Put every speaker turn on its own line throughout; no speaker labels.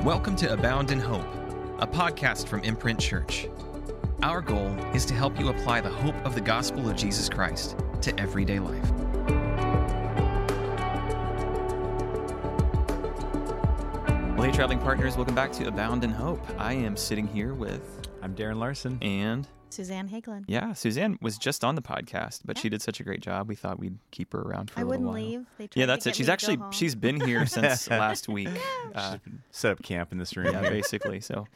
Welcome to Abound in Hope, a podcast from Imprint Church. Our goal is to help you apply the hope of the gospel of Jesus Christ to everyday life. Well, hey, traveling partners, welcome back to Abound in Hope. I am sitting here with...
I'm Darren Larson.
And...
Suzanne Hagelin.
Yeah, Suzanne was just on the podcast, but she did such a great job. We thought we'd keep her around for a little while.
I wouldn't leave.
Yeah, that's it. She's been here since last week.
She's set up camp in this room.
Yeah, basically. So,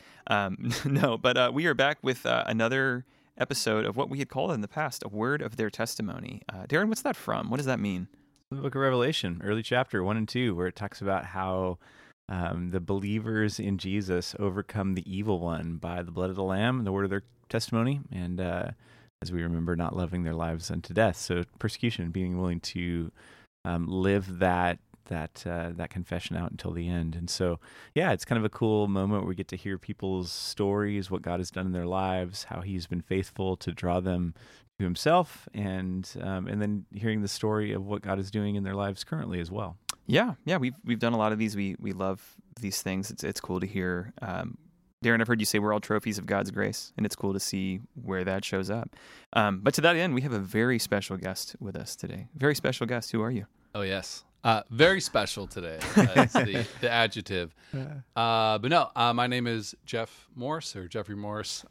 but we are back with another episode of what we had called in the past, a word of their testimony. Darren, what's that from? What does that mean?
The book of Revelation, early chapter 1 and 2, where it talks about how the believers in Jesus overcome the evil one by the blood of the Lamb and the word of their testimony, and as we remember, not loving their lives unto death. So persecution, being willing to live that confession out until the end. And so, yeah, it's kind of a cool moment where we get to hear people's stories, what God has done in their lives, how He's been faithful to draw them to Himself, and then hearing the story of what God is doing in their lives currently as well.
Yeah, we've done a lot of these. We love these things. It's cool to hear. Darren, I've heard you say we're all trophies of God's grace, and it's cool to see where that shows up. But to that end, we have a very special guest with us today. Very special guest. Who are you?
Oh, yes. Very special today. That's the adjective. But no, my name is Jeff Morse, or Jeffrey Morse.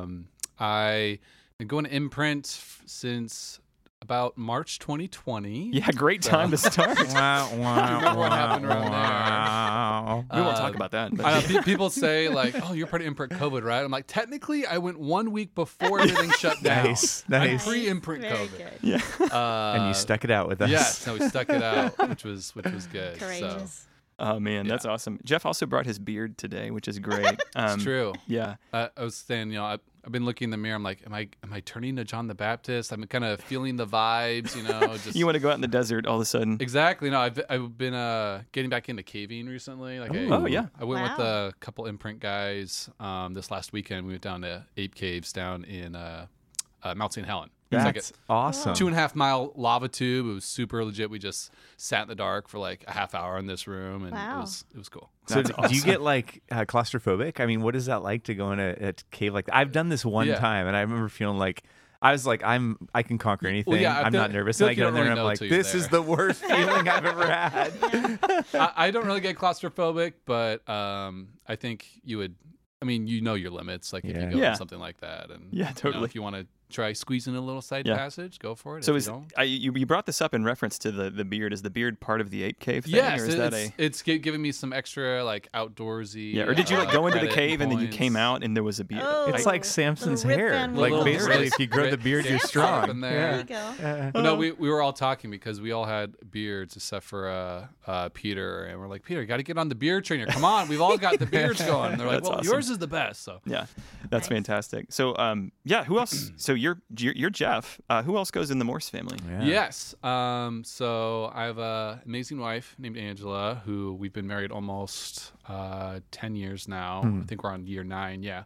I've been going to Imprint since about March 2020.
Yeah, great time to start.
Remember what happened around there?
We won't talk about that. But.
People say, like, oh, you're part of Imprint COVID, right? I'm like, technically, I went 1 week before everything shut down.
Nice.
I'm pre-Imprint COVID.
Good.
Yeah.
And you stuck it out with us.
Yes, no, we stuck it out, which was good.
Courageous.
So.
Oh, man, that's awesome. Jeff also brought his beard today, which is great.
It's true.
Yeah.
I was saying, I've been looking in the mirror. I'm like, am I turning to John the Baptist? I'm kind of feeling the vibes, Just
You want to go out in the desert all of a sudden.
Exactly. No, I've been getting back into caving recently. Like,
yeah.
I went with a couple Imprint guys this last weekend. We went down to Ape Caves down in Mount St. Helen.
That's awesome.
2.5 mile lava tube. It was super legit. We just sat in the dark for like a half hour in this room, and it was cool.
So do you get like claustrophobic? I mean, what is that like to go in a cave like that? I've done this one time, and I remember feeling like I was like, I can conquer anything.
Well, yeah,
I'm not nervous. And I get in there and I'm like, this is the worst feeling I've ever had.
I don't really get claustrophobic, but I think you would. I mean, your limits. Like if you go in something like that, and
totally.
If you want to try squeezing a little side passage, go for it.
So you brought this up in reference to the beard. Is the beard part of the ape cave thing?
Yes,
or is
it's giving me some extra like outdoorsy.
Yeah, or did you like go into the cave and then you came out and there was a beard?
It's like Samson's hair.
Like
basically, if you grow the beard, you're strong.
There you go.
No, we were all talking because we all had beards except for Peter, and we're like, Peter, you got to get on the beard trainer. Come on, we've all got the beards going. And they're like, well, awesome. Yours is the best. So
yeah, that's fantastic. So who else? So you're Jeff. Who else goes in the Morse family?
Yeah. Yes. So I have an amazing wife named Angela, who we've been married almost 10 years now. I think we're on year 9. Yeah.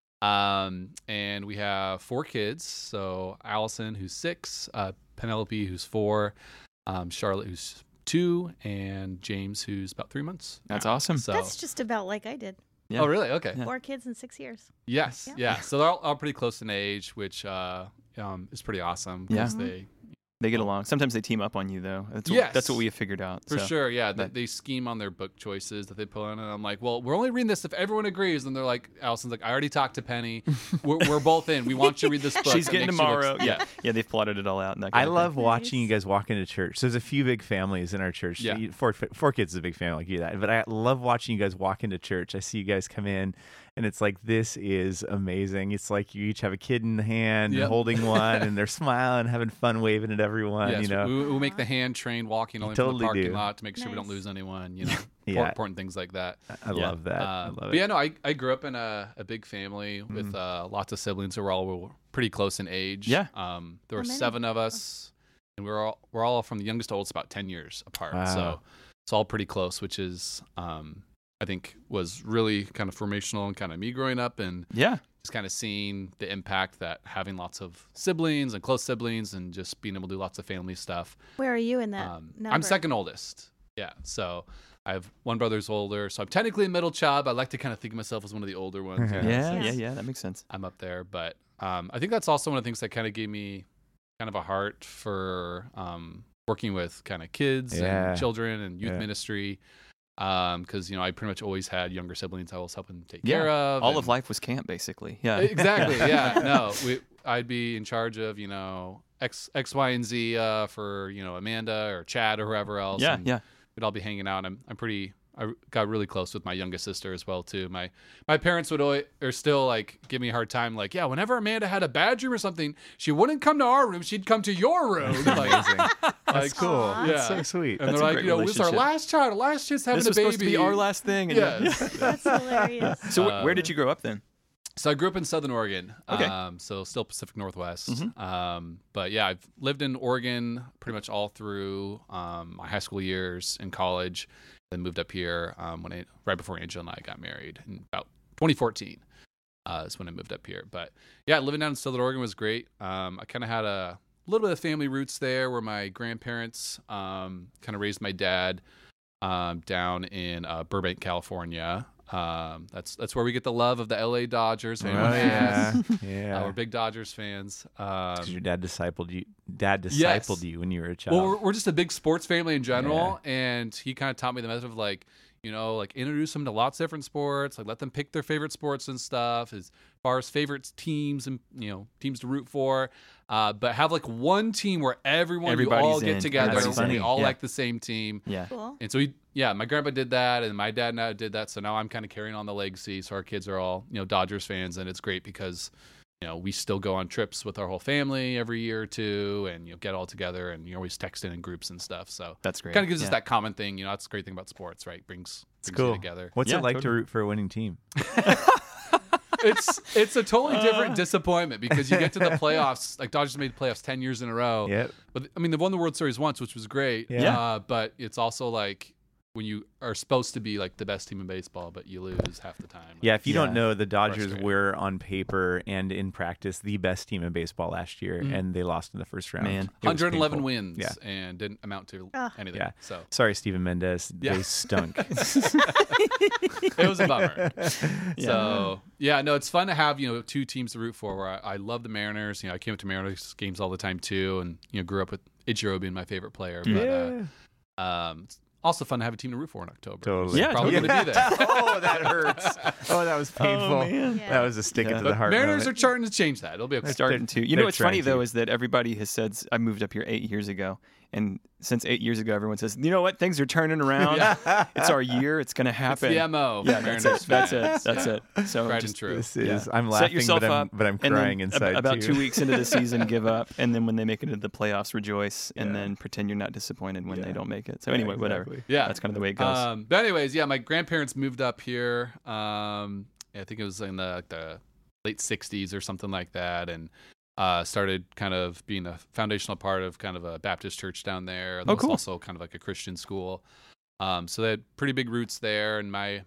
And we have 4 kids. So Allison, who's 6, Penelope, who's 4, Charlotte, who's 2, and James, who's about 3 months.
That's awesome.
So,
that's just about like I did.
Yeah.
Oh, really? Okay.
4 kids in 6 years.
Yes. Yeah. So they're all pretty close in age, which is pretty awesome because
they get along. Sometimes they team up on you, though. That's what we have figured out.
For sure, yeah. They scheme on their book choices that they put in. And I'm like, well, we're only reading this if everyone agrees. And they're like, Allison's like, I already talked to Penny. We're both in. We want you to read this book.
She's getting tomorrow. Yeah, they've plotted it all out. And that
I love watching you guys walk into church. So there's a few big families in our church.
Yeah.
4 kids is a big family like you. But I love watching you guys walk into church. I see you guys come in. And it's like, this is amazing. It's like you each have a kid in the hand, holding one, and they're smiling, having fun, waving at everyone.
Yes, we make the hand train walking only from the parking lot to make sure we don't lose anyone. Important things like that.
I love that. I love it.
But yeah, no, I grew up in a big family with lots of siblings who were all pretty close in age.
Yeah.
There were 7 of us, and we're all from the youngest to oldest about 10 years apart.
Wow.
So it's all pretty close, which is I think was really kind of formational and kind of me growing up and just kind of seeing the impact that having lots of siblings and close siblings and just being able to do lots of family stuff.
Where are you in that number?
I'm second oldest. Yeah. So I have one brother's older, so I'm technically a middle child, but I like to kind of think of myself as one of the older ones. You know,
Yeah,
so
that makes sense.
I'm up there. But I think that's also one of the things that kind of gave me kind of a heart for working with kind of kids and children and youth ministry. Because I pretty much always had younger siblings I was helping take care of.
All of life was camp, basically. Yeah,
exactly. Yeah, no, I'd be in charge of X, Y, and Z for Amanda or Chad or whoever else.
Yeah,
and we'd all be hanging out. And I got really close with my youngest sister as well too. My parents would always still like give me a hard time. Like, yeah, whenever Amanda had a bad dream or something, she wouldn't come to our room. She'd come to your room. Like,
Amazing. That's cool.
Aw.
That's so sweet.
And
That's
they're
a
like,
great
this is our
relationship.
last child, our last chance having
this
a
was
baby.
supposed to be our last thing. And
Yes.
That's hilarious.
So where did you grow up then?
So I grew up in Southern Oregon.
Okay.
So still Pacific Northwest.
Mm-hmm.
But yeah, I've lived in Oregon pretty much all through my high school years and college. Then moved up here right before Angela and I got married in about 2014. Is when I moved up here. But yeah, living down in Southern Oregon was great. I kind of had a little bit of family roots there, where my grandparents kind of raised my dad down in Burbank, California. That's where we get the love of the LA Dodgers.
Oh,
If anyone asks.
yeah.
We're big Dodgers fans.
'Cause your dad discipled you when you were a child.
Well, we're just a big sports family in general, and he kind of taught me the method of like introduce them to lots of different sports, like let them pick their favorite sports and stuff as far as favorite teams and teams to root for, but have like one team where you
Everybody's
all get
in.
together
Everybody's
and we
in.
all
Yeah.
like the same team.
Yeah.
Cool.
And so my grandpa did that, and my dad now did that. So now I'm kind of carrying on the legacy. So our kids are all Dodgers fans, and it's great because we still go on trips with our whole family every year or two, and get all together, and you always text in groups and stuff. So
That's great.
kind of gives us
Yeah.
that common thing. That's the great thing about sports, right? Brings
cool.
you together.
What's
Yeah,
it like
totally.
to root for a winning team?
It's a totally different disappointment because you get to the playoffs. Like Dodgers made the playoffs 10 years in a row.
Yep.
But I mean, they won the World Series once, which was great.
Yeah.
But it's also like when you are supposed to be like the best team in baseball, but you lose half the time.
Yeah, if you
Yeah.
don't know, the Dodgers
Frustrating.
were on paper and in practice the best team in baseball last year, and they lost in the first round.
Man.
It was
111
painful.
wins
Yeah.
and didn't amount to
Ugh.
anything.
Yeah.
So
Sorry, Steven Mendez.
Yeah.
They stunk.
it was a bummer.
Yeah.
So yeah, no, it's fun to have two teams to root for. Where I love the Mariners. I came up to Mariners games all the time too, and grew up with Ichiro being my favorite player.
Yeah.
But it's also fun to have a team to root for in October.
Totally.
Yeah,
Probably
totally.
going to be there.
Oh, that hurts. Oh, that was painful.
man.
Yeah.
That was a stick
Yeah.
into the
But
heart.
Mariners are
moment.
starting to change that. It'll be okay.
Starting to.
they're
What's funny
trying
though
to.
is that everybody has said I moved up here 8 years ago, and since 8 years ago, everyone says, you know what, things are turning around. It's our year. It's going to
It's
happen.
the MO.
Yeah,
for
that's
Mariners
it. That's it.
fans.
That's
Yeah.
it. So
Tried
just
and true.
This is.
Yeah.
I'm
Set
laughing,
yourself
but
up,
I'm
and
crying
then
inside
about
too.
2 weeks into the season, give up, and then when they make it into the playoffs, rejoice, and
Yeah.
then pretend you're not disappointed when they
Yeah.
don't make it. So
Yeah,
anyway, whatever.
exactly.
Yeah.
That's kind of the way it goes.
But anyways, yeah, my grandparents moved up here. I think it was in the late 60s or something like that, and started kind of being a foundational part of kind of a Baptist church down there. That was
cool.
also kind of like a Christian school. So they had pretty big roots there, and my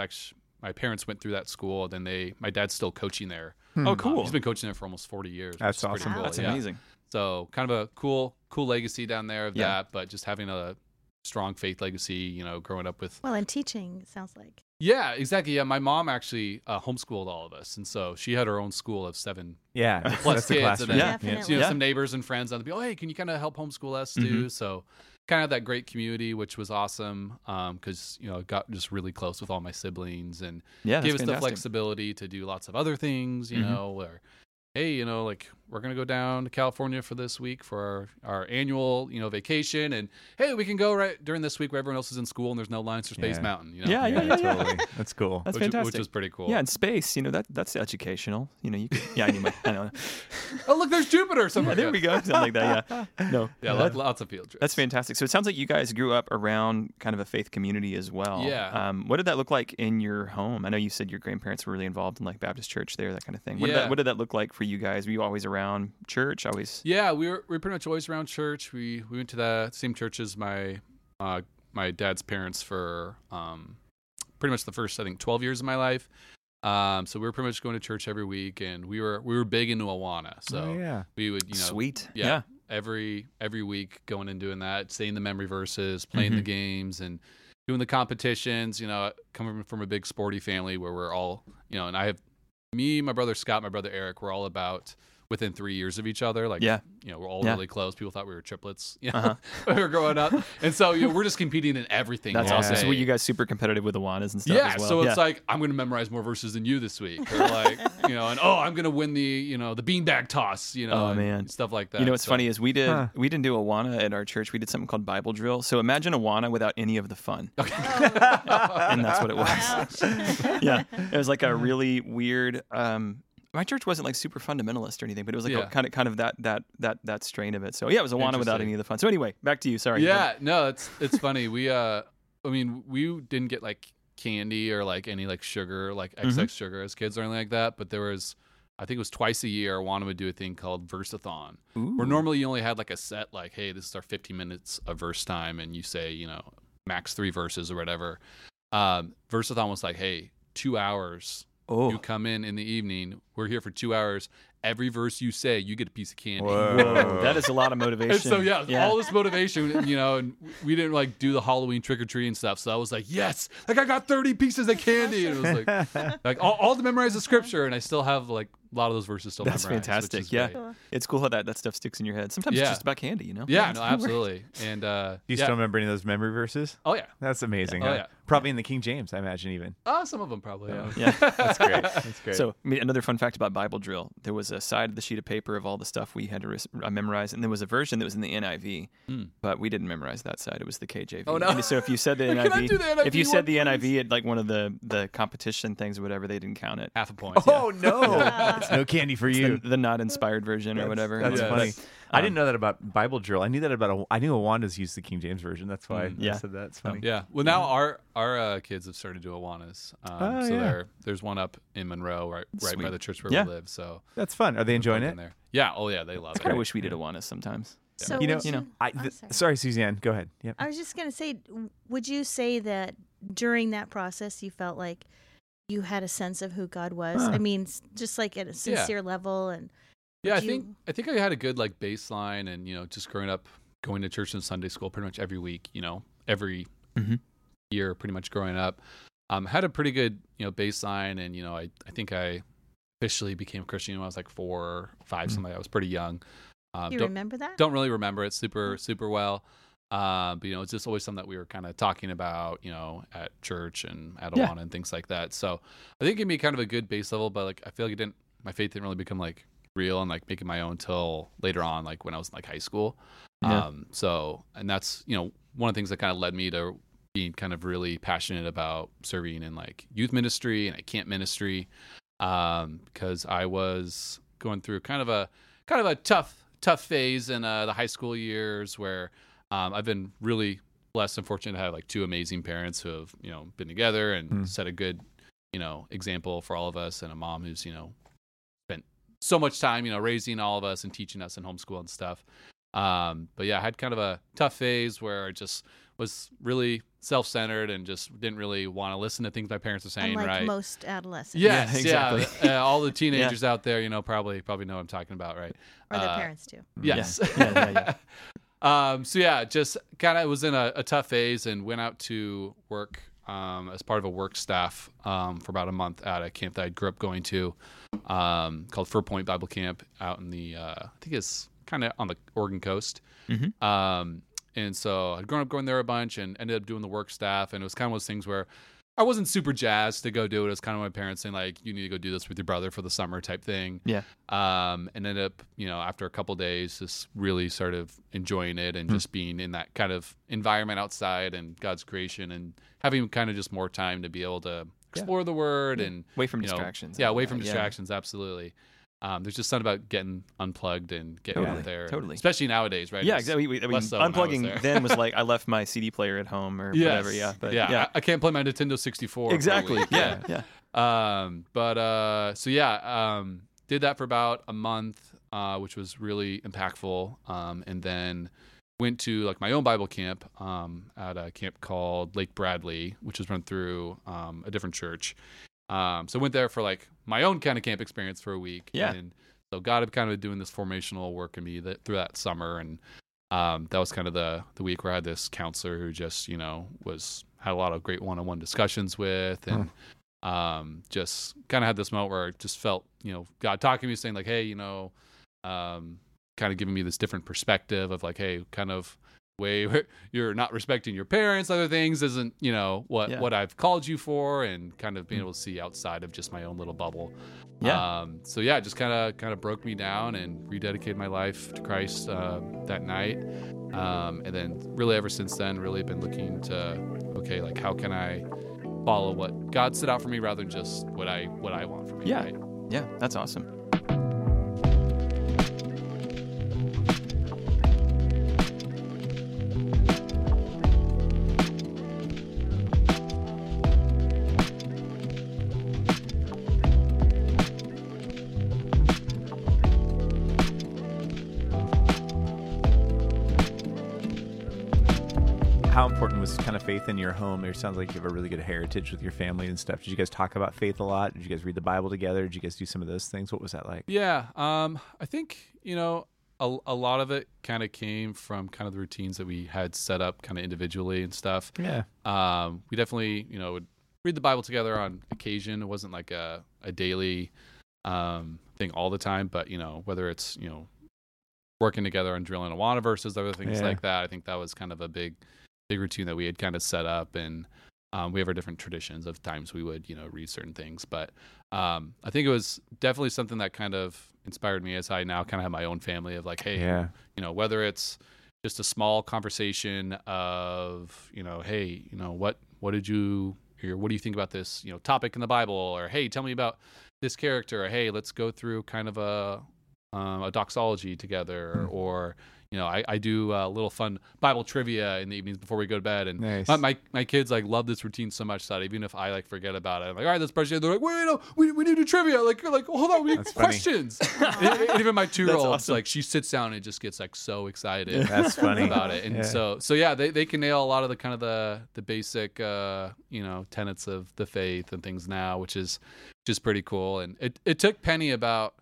parents went through that school. Then my dad's still coaching there.
Oh, cool.
He's been coaching there for almost 40 years.
That's
which is pretty
awesome.
cool,
That's
yeah.
amazing.
So kind of a cool legacy down there of
Yeah.
that, but just having a strong faith legacy, growing up with.
Well, and teaching, it sounds like.
Yeah, exactly. Yeah, my mom actually homeschooled all of us, and so she had her own school of 7
Yeah,
plus
that's the
kids,
class.
and then
Yeah.
Definitely.
Yeah.
some neighbors and friends that'd be, oh, hey, can you kind of help homeschool us too? So kind of that great community, which was awesome because got just really close with all my siblings and
Yeah, that's
gave us the
fantastic.
flexibility to do lots of other things. Where hey, like we're gonna go down to California for this week for our annual vacation, and hey, we can go right during this week where everyone else is in school and there's no lines for Space
Yeah.
Mountain.
Yeah, yeah.
Totally. That's cool.
That's
which
fantastic.
was pretty cool.
Yeah, in space, that's educational. You could, yeah, anyway, I don't know.
Oh, look, there's Jupiter. Something
Yeah, there we go. Something like that. Yeah. No.
Yeah,
that-
lots of field trips.
That's fantastic. So it sounds like you guys grew up around kind of a faith community as well.
Yeah.
What did that look like in your home? I know you said your grandparents were really involved in like Baptist church there, that kind of thing.
Yeah.
What did that look like for you guys? Were you always around church? Always?
Yeah, we were pretty much always around church. We went to the same church as my dad's parents for pretty much the first, I think, 12 years of my life. So we were pretty much going to church every week, and we were big into Awana. So
Oh, yeah.
we would
Sweet.
yeah, every week going and doing that, saying the memory verses, playing the games, and doing the competitions, coming from a big sporty family where we're all, and I have me, my brother Scott, my brother Eric, we're all about within 3 years of each other. Like, we're all really close. People thought we were triplets when we were growing up. And so, we're just competing in everything.
That's awesome. So were you guys super competitive with Awanas and stuff as well?
So it's like, I'm going to memorize more verses than you this week. Or like, and I'm going to win the beanbag toss, and stuff like that.
What's funny is we didn't do Awana at our church. We did something called Bible drill. So imagine Awana without any of the fun. Okay. And that's what it was. Yeah. It was like a really weird, my church wasn't like super fundamentalist or anything, but it was like kind of that strain of it. So yeah, it was Awana without any of the fun. So anyway, back to you. Sorry.
Yeah, no, it's funny. We we didn't get like candy or like any like sugar, like XX sugar as kids or anything like that. But there was, I think it was twice a year, Awana would do a thing called Versathon, where normally you only had like a set, like, hey, this is our 15 minutes of verse time, and you say, max 3 verses or whatever. Versathon was like, hey, 2 hours. You come in the evening. We're here for 2 hours. Every verse you say, you get a piece of candy.
Whoa. That is a lot of motivation.
And so all this motivation, and we didn't like do the Halloween trick or treating stuff. So I was like, yes, like I got 30 pieces of candy, and it was like all to memorize the scripture, and I still have like a lot of those verses still memorized.
That's fantastic. Yeah,
great.
It's cool how that stuff sticks in your head. Sometimes it's just about candy,
Yeah, no, absolutely. And
do you still remember any of those memory verses?
Oh yeah,
that's amazing.
Oh yeah,
probably in the King James, I imagine even.
Some of them probably.
Yeah,
that's great. That's great.
So another fun fact about Bible drill: there was a side of the sheet of paper of all the stuff we had to memorize, and there was a version that was in the NIV, but we didn't memorize that side. It was the KJV.
Oh no!
And so if you said the NIV, if you said the NIV at like one of the competition things or whatever, they didn't count it.
Half a point.
Oh no! It's no candy for you.
The not inspired version or whatever.
That's funny. I didn't know that about Bible drill. I knew that about. I knew Awanas used the King James version. That's why I said that. It's funny.
Yeah. Well, now our kids have started to do Awanas. There's one up in Monroe, right by the church where we live. So
that's fun. Are they enjoying it?
There. Yeah. Oh yeah, they love it.
I kind of wish we did Awanas sometimes.
So
sorry, Suzanne. Go ahead. Yep.
I was just gonna say, would you say that during that process you felt like you had a sense of who God was? I mean, just like at a sincere level, and
I think I had a good like baseline, and just growing up, going to church and Sunday school pretty much every week, every year, pretty much growing up, had a pretty good baseline, and I think I officially became a Christian when I was like 4 or 5, something. I was pretty young.
You remember that?
Don't really remember it super well. But it's just always something that we were kind of talking about, at church and at Awana and things like that. So I think it gave me kind of a good base level, but like I feel like my faith didn't really become like real and like making my own till later on, like when I was in like high school. And that's one of the things that kind of led me to being kind of really passionate about serving in like youth ministry and at camp ministry, because I was going through kind of a tough phase in the high school years where I've been really blessed and fortunate to have like 2 amazing parents who have been together and set a good example for all of us, and a mom who's spent so much time raising all of us and teaching us in homeschool and stuff. But yeah, I had kind of a tough phase where I just was really self-centered and just didn't really want to listen to things my parents were saying.
Unlike
right?
most adolescents.
Yes,
exactly.
All the teenagers out there, probably know what I'm talking about, right?
Or their parents too.
Yes.
Yeah.
Just kind of was in a tough phase and went out to work as part of a work staff for about a month at a camp that I grew up going to, called Fur Point Bible Camp out in the I think it's kind of on the Oregon coast. And so I'd grown up going there a bunch and ended up doing the work staff, and it was kind of one of those things where I wasn't super jazzed to go do it. It was kind of my parents saying like, you need to go do this with your brother for the summer type thing.
Yeah.
And ended up, after a couple of days, just really started enjoying it and just being in that kind of environment outside and God's creation and having kind of just more time to be able to explore the Word and
away from distractions.
Yeah, away from distractions. Absolutely. There's just something about getting unplugged and getting out there.
Totally.
Especially nowadays, right?
Yeah, exactly. Unplugging then was like I left my CD player at home or whatever. Yeah. But
I can't play my Nintendo 64.
Exactly. Yeah.
Did that for about a month, which was really impactful. And then went to like my own Bible camp at a camp called Lake Bradley, which was run through a different church. So I went there for like my own kind of camp experience for a week.
Yeah.
And so God had kind of doing this formational work in me through that summer. And that was kind of the week where I had this counselor who just, had a lot of great one-on-one discussions with, and just kind of had this moment where I just felt, God talking to me, saying like, hey, kind of giving me this different perspective of like, hey, kind of way where you're not respecting your parents, other things isn't, what I've called you for, and kind of being able to see outside of just my own little bubble. So yeah, it just kind of broke me down and rededicated my life to Christ that night. And then really ever since then, really been looking to, okay, like how can I follow what God set out for me rather than just what I want for me.
Yeah.
Right?
Yeah, that's awesome.
How important was kind of faith in your home? It sounds like you have a really good heritage with your family and stuff. Did you guys talk about faith a lot? Did you guys read the Bible together? Did you guys do some of those things? What was that like?
Yeah. I think, a lot of it kind of came from kind of the routines that we had set up kind of individually and stuff.
Yeah.
We definitely, would read the Bible together on occasion. It wasn't like a daily thing all the time, but, whether it's, working together on drilling Awana verses, other things like that, I think that was kind of a big routine that we had kind of set up. And we have our different traditions of times we would, read certain things. But I think it was definitely something that kind of inspired me as I now kind of have my own family of like, hey, whether it's just a small conversation of, hey, what do you think about this, topic in the Bible? Or, hey, tell me about this character. Or, hey, let's go through kind of a doxology together. Or, I do a little fun Bible trivia in the evenings before we go to bed. And
nice.
my kids like love this routine so much that even if I like forget about it, I'm like, all right, let's brush it. They're like, wait, no, we need to do trivia. Like, hold on, we have questions. and even my 2-year-old, awesome. Like, she sits down and just gets like so excited.
That's funny
about it. And so yeah, they can nail a lot of the kind of the basic, tenets of the faith and things now, which is just pretty cool. And it took Penny about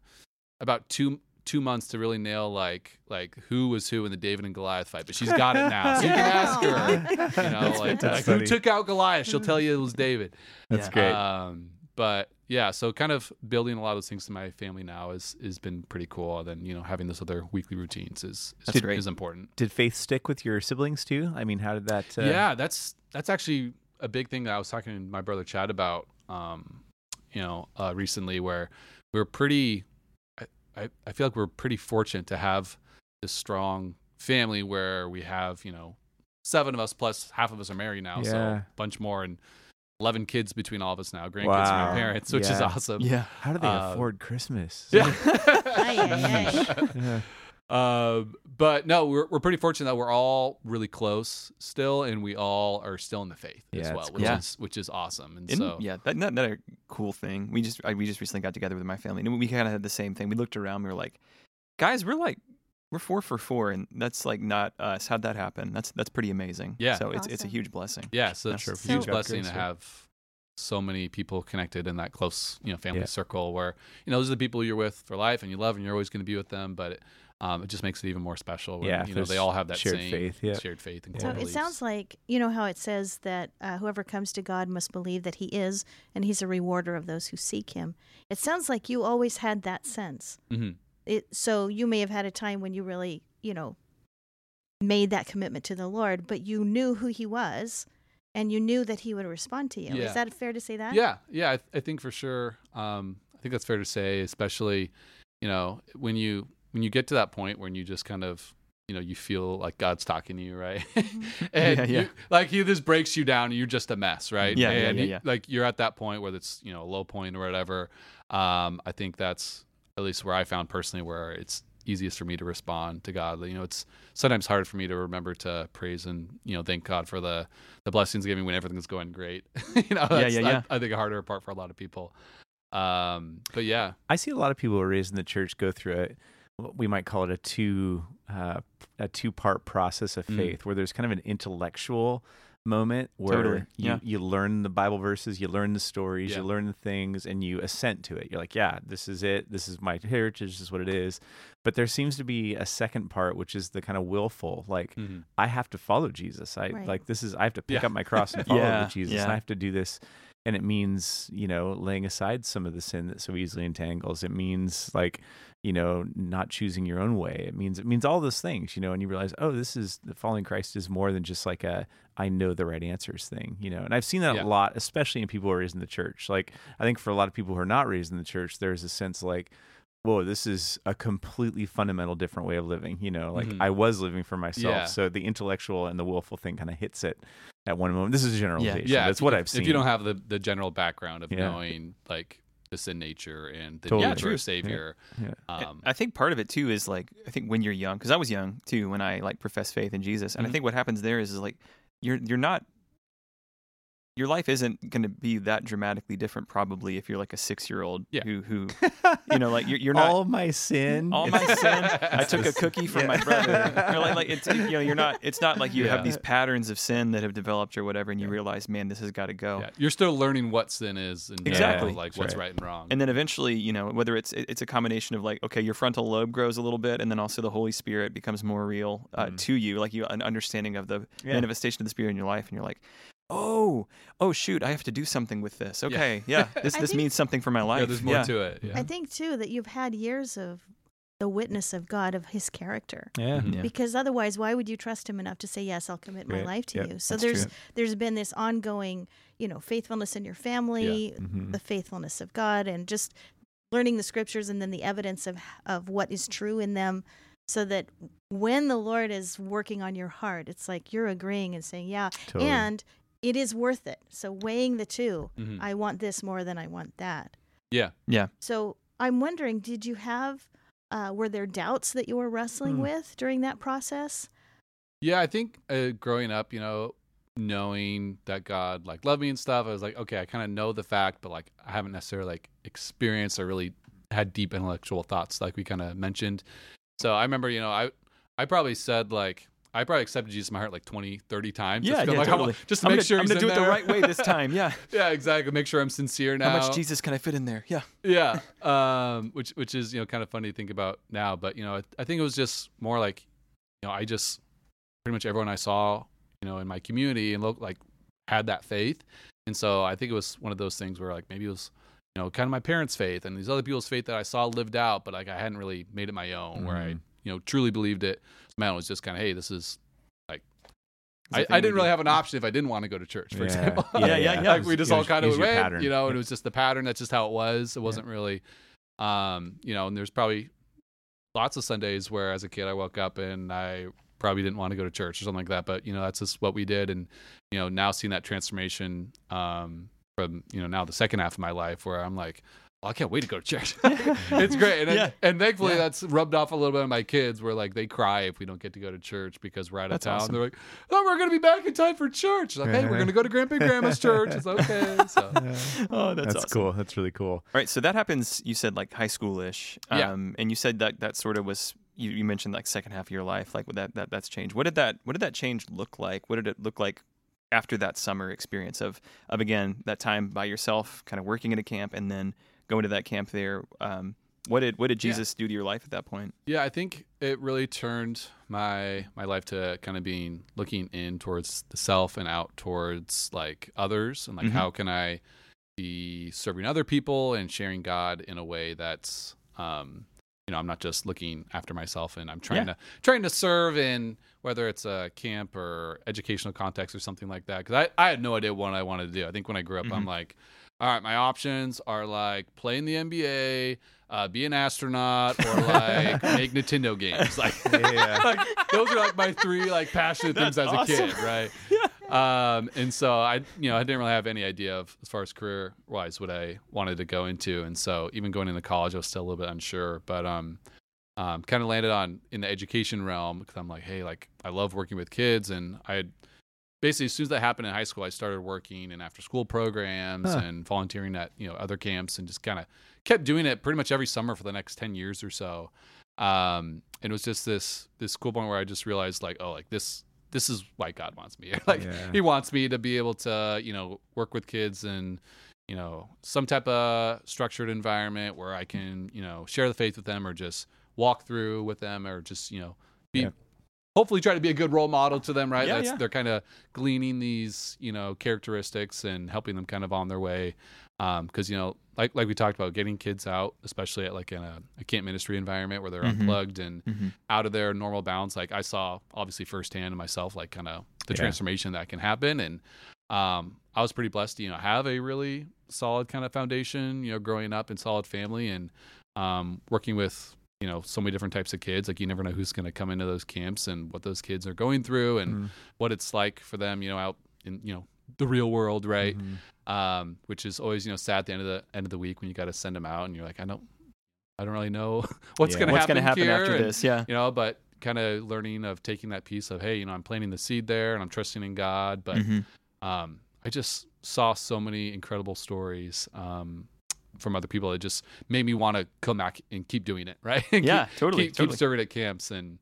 2 months to really nail like who was who in the David and Goliath fight, but she's got it now. So you can ask her, like who took out Goliath. She'll tell you it was David.
That's great.
But yeah, so kind of building a lot of those things to my family now has been pretty cool. And then having those other weekly routines is important.
Did faith stick with your siblings too? I mean, how did that?
Yeah, that's actually a big thing that I was talking to my brother Chad about, recently, where we're pretty. I feel like we're pretty fortunate to have this strong family where we have, 7 of us plus half of us are married now. So a bunch more, and 11 kids between all of us now, grandkids from my parents, which is awesome.
Yeah.
How do they afford Christmas?
Yeah.
Yeah.
But no, we're pretty fortunate that we're all really close still, and we all are still in the faith as well, which is awesome. And so
that's a cool thing. We just recently got together with my family, and we kind of had the same thing. We looked around, we were like, guys, we're 4 for 4, and that's like not us. How'd that happen? That's pretty amazing.
Yeah.
So it's a huge blessing.
Yeah. So it's a huge blessing to have so many people connected in that close, family circle where, those are the people you're with for life and you love, and you're always going to be with them. But it just makes it even more special when, they all have that
shared
same
faith,
shared faith. And
So it sounds like, how it says that whoever comes to God must believe that he is, and he's a rewarder of those who seek him. It sounds like you always had that sense.
Mm-hmm.
So you may have had a time when you really, made that commitment to the Lord, but you knew who he was, and you knew that he would respond to you.
Yeah.
Is that fair to say that?
Yeah. I think for sure. I think that's fair to say, especially, when you get to that point when you just kind of, you feel like God's talking to you, right? And he just breaks you down and you're just a mess, right?
Yeah.
Like you're at that point where it's, a low point or whatever. I think that's at least where I found personally where it's easiest for me to respond to God. It's sometimes hard for me to remember to praise and, thank God for the blessings given when everything's going great. I think a harder part for a lot of people. But yeah.
I see a lot of people who are raised in the church go through we might call it a two-part process of faith, where there's kind of an intellectual moment where
Totally. Yeah.
you learn the Bible verses, you learn the stories,
Yeah.
you learn the things, and you assent to it. You're like, yeah, this is it. This is my heritage. This is what it is. But there seems to be a second part, which is the kind of willful, like, I have to follow Jesus. I have to pick up my cross and follow Jesus.
Yeah.
And I have to do this. And it means, laying aside some of the sin that so easily entangles. It means not choosing your own way. It means all those things, and you realize, oh, this is following Christ is more than just like I know the right answers thing, And I've seen that a lot, especially in people who are raised in the church. Like, I think for a lot of people who are not raised in the church, there's a sense like, whoa, this is a completely fundamental different way of living. I was living for myself.
Yeah.
So the intellectual and the willful thing kind of hits it at one moment. This is a generalization.
Yeah,
That's what I've seen.
If you don't have the general background of knowing like the sin nature and the
Totally.
need for a savior.
Yeah.
I think part of it too is like, I think when you're young, because I was young too when I like professed faith in Jesus, and I think what happens there is like you're not. Your life isn't going to be that dramatically different, probably, if you're like a 6-year-old who like you're not
all my sin.
I took a cookie from my brother. Like it's you're not. It's not like you have these patterns of sin that have developed or whatever, and you realize, man, this has got to go.
Yeah. You're still learning what sin is and
Exactly.
like what's right and wrong.
And then eventually, whether it's a combination of like, okay, your frontal lobe grows a little bit, and then also the Holy Spirit becomes more real to you, like an understanding of the manifestation of the Spirit in your life, and you're like, oh shoot, I have to do something with this. Okay, this means something for my life.
Yeah, there's more to it. Yeah.
I think too that you've had years of the witness of God, of His character.
Yeah.
Because otherwise, why would you trust Him enough to say, yes, I'll commit my life to you? So
that's
there's been this ongoing, faithfulness in your family, the faithfulness of God, and just learning the scriptures and then the evidence of what is true in them, so that when the Lord is working on your heart, it's like you're agreeing and saying,
Totally.
And it is worth it. So weighing the two, I want this more than I want that.
Yeah.
So I'm wondering, did you have, were there doubts that you were wrestling with during that process?
Yeah, I think growing up, knowing that God like loved me and stuff, I was like, okay, I kind of know the fact, but like I haven't necessarily like experienced or really had deep intellectual thoughts like we kind of mentioned. So I remember, I probably said like, I probably accepted Jesus in my heart like 20, 30 times.
Totally.
Just to make sure
I'm
he's
going to do
in
it the
there.
right way this time. Yeah.
Yeah, exactly. Make sure I'm sincere now.
How much Jesus can I fit in there? Yeah.
Yeah. Which is, kind of funny to think about now. But, I think it was just more like, I just pretty much everyone I saw, in my community and like had that faith. And so I think it was one of those things where like maybe it was, kind of my parents' faith and these other people's faith that I saw lived out, but like I hadn't really made it my own where I, truly believed it. Man, it was just kind of, hey, this is like, I didn't really have an option if I didn't want to go to church, for example.
Yeah.
Like we just all kind of went,
pattern.
and it was just the pattern. That's just how it was. It wasn't really, and there's probably lots of Sundays where as a kid I woke up and I probably didn't want to go to church or something like that. But, that's just what we did. And, now seeing that transformation from, now the second half of my life where I'm like, oh, I can't wait to go to church. It's great. And thankfully that's rubbed off a little bit on my kids where like they cry if we don't get to go to church because we're out of town.
Awesome.
They're like, oh, we're going to be back in time for church. Like, hey, we're going to go to Grandpa and Grandma's church. It's okay. So.
Oh, that's awesome.
Cool. That's really cool.
All right. So that happens, you said like high schoolish. And you said that sort of was, you mentioned like second half of your life, like that's changed. What did that change look like? What did it look like after that summer experience of again, that time by yourself, kind of working at a camp and then going to that camp there? What did Jesus do to your life at that point?
Yeah, I think it really turned my life to kind of looking in towards the self and out towards like others and like how can I be serving other people and sharing God in a way that's I'm not just looking after myself and I'm trying to serve in whether it's a camp or educational context or something like that, because I had no idea what I wanted to do. I think when I grew up I'm like, all right, my options are like play in the NBA, be an astronaut, or like make Nintendo games. Like, like those are like my three like passionate things as a kid, right? And so I didn't really have any idea of as far as career wise what I wanted to go into, and so even going into college I was still a little bit unsure, but kind of landed in the education realm because I'm like, hey, like I love working with kids, and I had. Basically, as soon as that happened in high school, I started working in after-school programs and volunteering at other camps, and just kind of kept doing it pretty much every summer for the next 10 years or so. And it was just this cool point where I just realized, like, oh, like this this is why God wants me here. Like he wants me to be able to, work with kids and, some type of structured environment where I can, share the faith with them or just walk through with them or just, be hopefully try to be a good role model to them, right? They're kind of gleaning these, characteristics and helping them kind of on their way. Because, like we talked about, getting kids out, especially at like in a camp ministry environment where they're unplugged and out of their normal bounds. Like I saw obviously firsthand myself, like kind of the transformation that can happen. And I was pretty blessed to, have a really solid kind of foundation, growing up in solid family and working with, so many different types of kids. Like you never know who's going to come into those camps and what those kids are going through and what it's like for them, out in, the real world, right? Which is always, sad at the end of the week when you got to send them out and you're like, I don't really know what's going to happen
after
and,
this. Yeah.
But kind of learning of taking that piece of, hey, I'm planting the seed there and I'm trusting in God. But I just saw so many incredible stories from other people that just made me want to come back and keep doing it, right?
Totally.
Keep serving at camps. And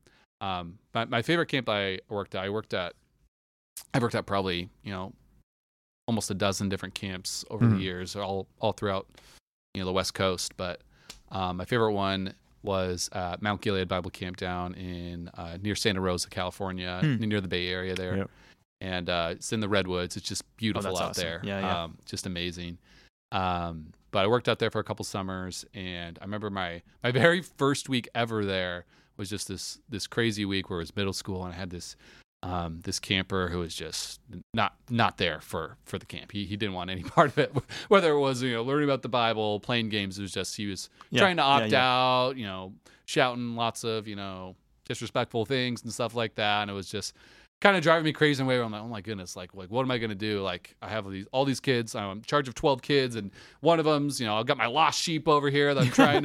my favorite camp I worked at probably, almost a dozen different camps over the years, all throughout, the West Coast. But my favorite one was Mount Gilead Bible Camp down in near Santa Rosa, California, near the Bay Area there.
Yep.
And it's in the Redwoods. It's just beautiful out
awesome.
there.
Yeah.
Just amazing. But I worked out there for a couple summers, and I remember my very first week ever there was just this crazy week where it was middle school, and I had this camper who was just not there for the camp. He didn't want any part of it, whether it was learning about the Bible, playing games. It was just he was trying to opt out, shouting lots of disrespectful things and stuff like that, and it was just kind of driving me crazy in a way where I'm like, oh my goodness, like what am I gonna do? Like I have all these kids. I'm in charge of 12 kids, and one of them's I've got my lost sheep over here that I'm trying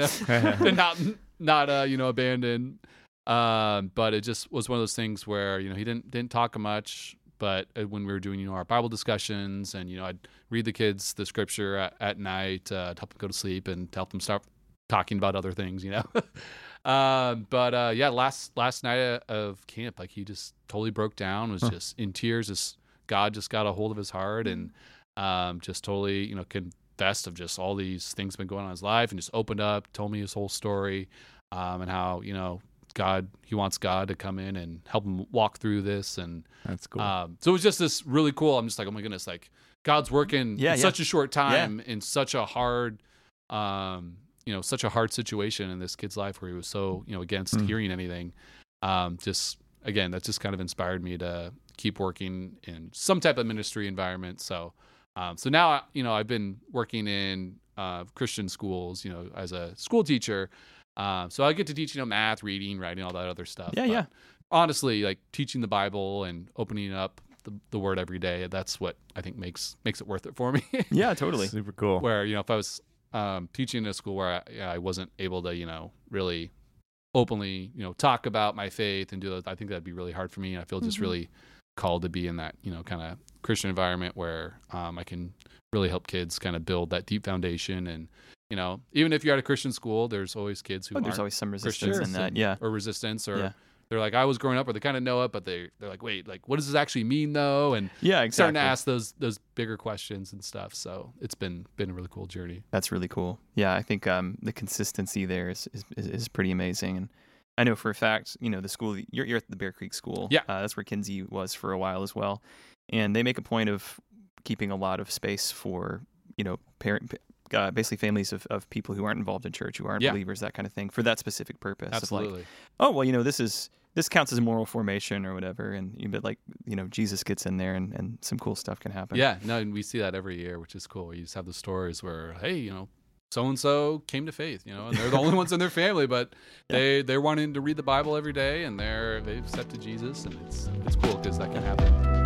to not abandon. But it just was one of those things where he didn't talk much, but when we were doing our Bible discussions and I'd read the kids the scripture at night to help them go to sleep and to help them start talking about other things. Last night of camp, like he just totally broke down, was just in tears. God just got a hold of his heart and just totally confessed of just all these things been going on in his life and just opened up, told me his whole story, and how he wants God to come in and help him walk through this. And
that's cool.
So it was just this really cool. I'm just like, oh my goodness, like God's working in such a short time in such a hard, such a hard situation in this kid's life where he was so, against hearing anything. Just again, that just kind of inspired me to keep working in some type of ministry environment. So now, I've been working in Christian schools, as a school teacher. So I get to teach, math, reading, writing, all that other stuff. But honestly, like teaching the Bible and opening up the Word every day, that's what I think makes it worth it for me.
Yeah, totally.
Super cool.
Where, if I was teaching in a school where I wasn't able to, really openly, talk about my faith and do that, I think that'd be really hard for me. And I feel just really called to be in that, kind of Christian environment where I can really help kids kind of build that deep foundation. And even if you're at a Christian school, there's always kids who
there's always some resistance in that,
or resistance, or they're like, I was growing up, or they kind of know it, but they're like, wait, like, what does this actually mean, though? And starting to ask those bigger questions and stuff. So it's been a really cool journey.
That's really cool. Yeah, I think the consistency there is pretty amazing. And I know for a fact, the school you're at the Bear Creek School. Yeah, that's where Kinsey was for a while as well, and they make a point of keeping a lot of space for basically families of people who aren't involved in church, who aren't believers, that kind of thing, for that specific purpose.
Absolutely.
Of like, oh, well, this counts as moral formation or whatever, and Jesus gets in there and some cool stuff can happen.
Yeah, no, and we see that every year, which is cool. You just have the stories where, hey, so-and-so came to faith, and they're the only ones in their family, but they're wanting to read the Bible every day, and they've accepted Jesus, and it's cool because that can happen.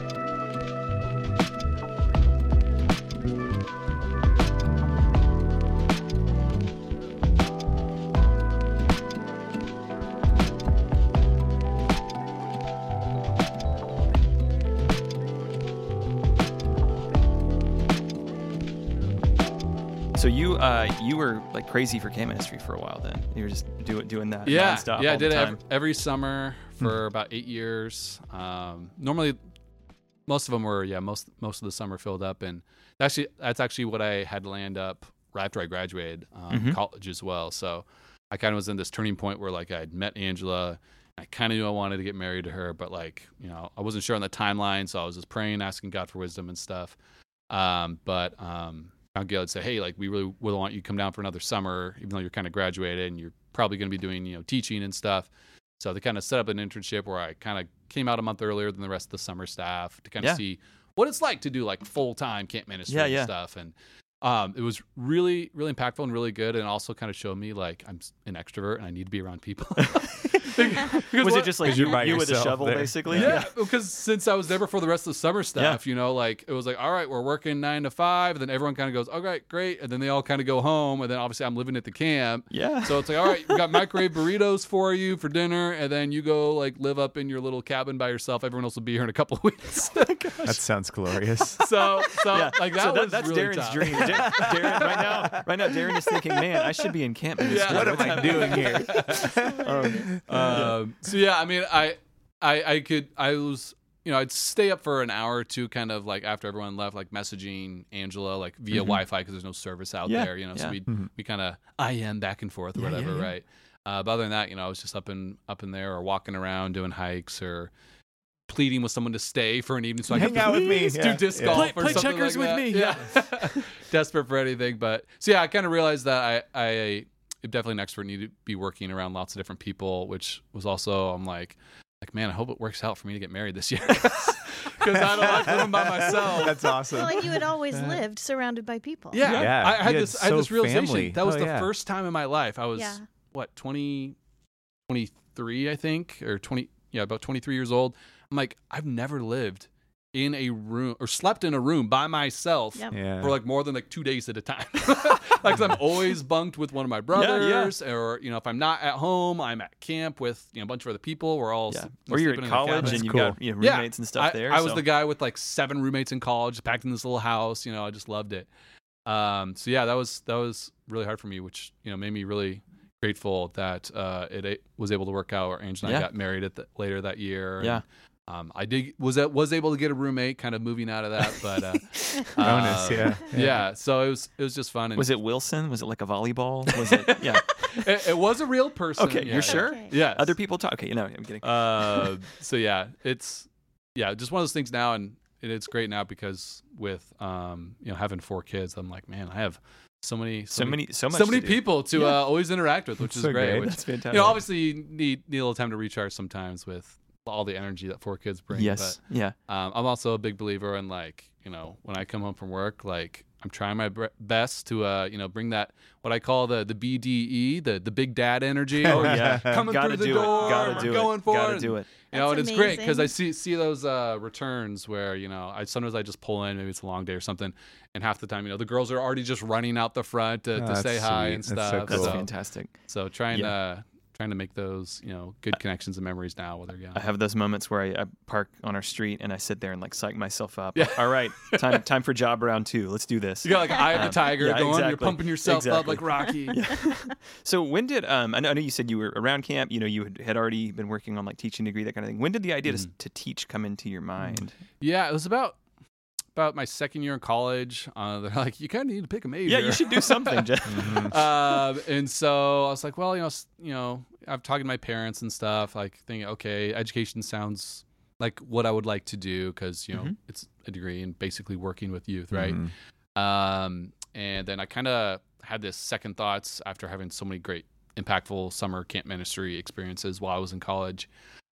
So you were crazy for camp ministry for a while then. You were just doing that nonstop.
Yeah,
all
I did
the
it
time.
every summer for about 8 years. Normally, most of them were most of the summer filled up, and that's actually what I had lined up right after I graduated college as well. So I kind of was in this turning point where like I'd met Angela. I kind of knew I wanted to get married to her, but like, you know, I wasn't sure on the timeline, so I was just praying, asking God for wisdom and stuff. But Gail would say, hey, like we really want you to come down for another summer, even though you're kind of graduated and you're probably going to be doing, you know, teaching and stuff. So they kind of set up an internship where I kind of came out a month earlier than the rest of the summer staff to kind of see what it's like to do like full-time camp ministry and stuff. And it was really, really impactful and really good, and also kind of showed me like I'm an extrovert and I need to be around people.
Was it just like you with a shovel, there. Basically?
Yeah, because since I was there before the rest of the summer staff, you know, like it was like, all right, we're working 9 to 5, and then everyone kind of goes, all right, great, and then they all kind of go home, and then obviously I'm living at the camp.
Yeah.
So it's like, all right, we got microwave burritos for you for dinner, and then you go like live up in your little cabin by yourself. Everyone else will be here in a couple of weeks.
That sounds glorious.
So like that's
really
Darren's
tough. Dream. Darren, right now, Darren is thinking, man, I should be in camp ministry.
Yeah. What am I doing here?
So yeah, I mean, I'd stay up for an hour or two, kind of like after everyone left, like messaging Angela like via Wi-Fi because there's no service out there, you know. So we kind of IM back and forth or whatever, right? But other than that, you know, I was just up in there or walking around doing hikes or pleading with someone to stay for an evening so I
hang out with me,
do disc golf or
play
something
checkers
like
with
that.
me.
Desperate for anything, but so yeah, I kind of realized that I definitely an expert need to be working around lots of different people, which was also I'm like man, I hope it works out for me to get married this year because I don't like living by myself.
That's awesome.
Well, like you had always lived surrounded by people.
Yeah. I had this realization.
Family.
That was the first time in my life. I was 23, I think, or 20. Yeah, about 23 years old. I'm like, I've never lived in a room or slept in a room by myself for like more than like 2 days at a time. Like, 'cause I'm always bunked with one of my brothers, or you know, if I'm not at home, I'm at camp with a bunch of other people. We're all
or you're at college and you've got roommates and stuff there.
I was the guy with like 7 roommates in college, packed in this little house. You know, I just loved it. So yeah, that was really hard for me, which made me really grateful that it was able to work out. Where Angela and I got married later that year.
Yeah.
I was able to get a roommate, kind of moving out of that, but
bonus,
yeah. So it was just fun. And
was it Wilson? Was it like a volleyball? Was it? Yeah,
it was a real person.
Okay, you're sure?
Okay.
Yeah.
Other people talk. Okay, I'm kidding.
So yeah, it's just one of those things now, and it's great now because with having 4 kids, I'm like, man, I have so many people to always interact with, which is
so
great.
That's fantastic.
Obviously you need a little time to recharge sometimes with all the energy that 4 kids bring.
Yes.
But, I'm also a big believer in when I come home from work, like I'm trying my best to bring that what I call the BDE, the big dad energy.
Oh yeah,
coming through the door, going for it.
Gotta do it.
And it's great because I see those returns where sometimes I just pull in, maybe it's a long day or something, and half the time the girls are already just running out the front to say hi and stuff.
So cool.
That's fantastic.
So trying to make those good connections and memories now while they're young.
I have those moments where I park on our street and I sit there and like psych myself up. Yeah. All right, time for job round 2. Let's do this.
You got like Eye of the Tiger going.
Exactly.
You're pumping yourself up like Rocky.
Yeah. So when did I know you said you were around camp. You had already been working on like teaching degree, that kind of thing. When did the idea to teach come into your mind?
Yeah, it was about my second year in college. They're like, you kind of need to pick a major.
Yeah, you should do something, Jeff.
And so I was like, well, I've talked to my parents and stuff, like thinking, okay, education sounds like what I would like to do because, it's a degree and basically working with youth, right? And then I kind of had this second thoughts after having so many great, impactful summer camp ministry experiences while I was in college.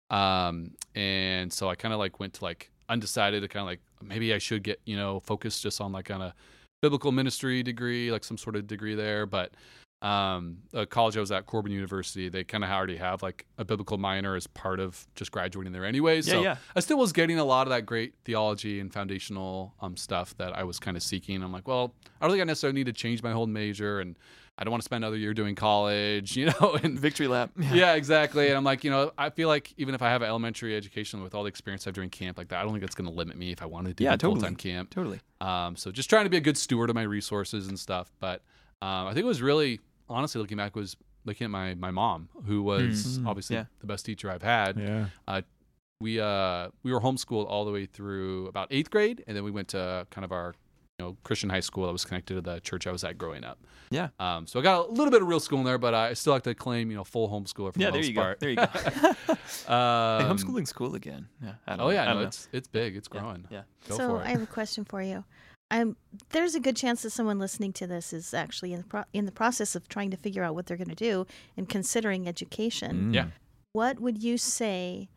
And so I kind of like went to like undecided to kind of like maybe I should get focused just on like kind of biblical ministry degree, like some sort of degree there. But the college I was at, Corbin University, they kind of already have like a biblical minor as part of just graduating there anyways. So I still was getting a lot of that great theology and foundational stuff that I was kind of seeking. I'm like, well, I don't think I necessarily need to change my whole major, and I don't want to spend another year doing college, and
Victory lap.
Yeah, exactly. And I'm like, I feel like even if I have an elementary education with all the experience I've during camp like that, I don't think that's going to limit me if I wanted to do full-time camp.
Totally.
So just trying to be a good steward of my resources and stuff. But I think it was really, honestly, looking back, was looking at my mom, who was obviously the best teacher I've had.
Yeah.
We were homeschooled all the way through about 8th grade, and then we went to kind of our Christian high school that was connected to the church I was at growing up.
Yeah.
So I got a little bit of real school in there, but I still like to claim full homeschooler for the most part.
There you go. Hey, homeschooling's cool again. Yeah. I don't know.
It's big. It's growing.
Yeah.
Go
so
for it.
I have a question for you. There's a good chance that someone listening to this is actually in the process of trying to figure out what they're going to do and considering education.
Yeah.
What would you say,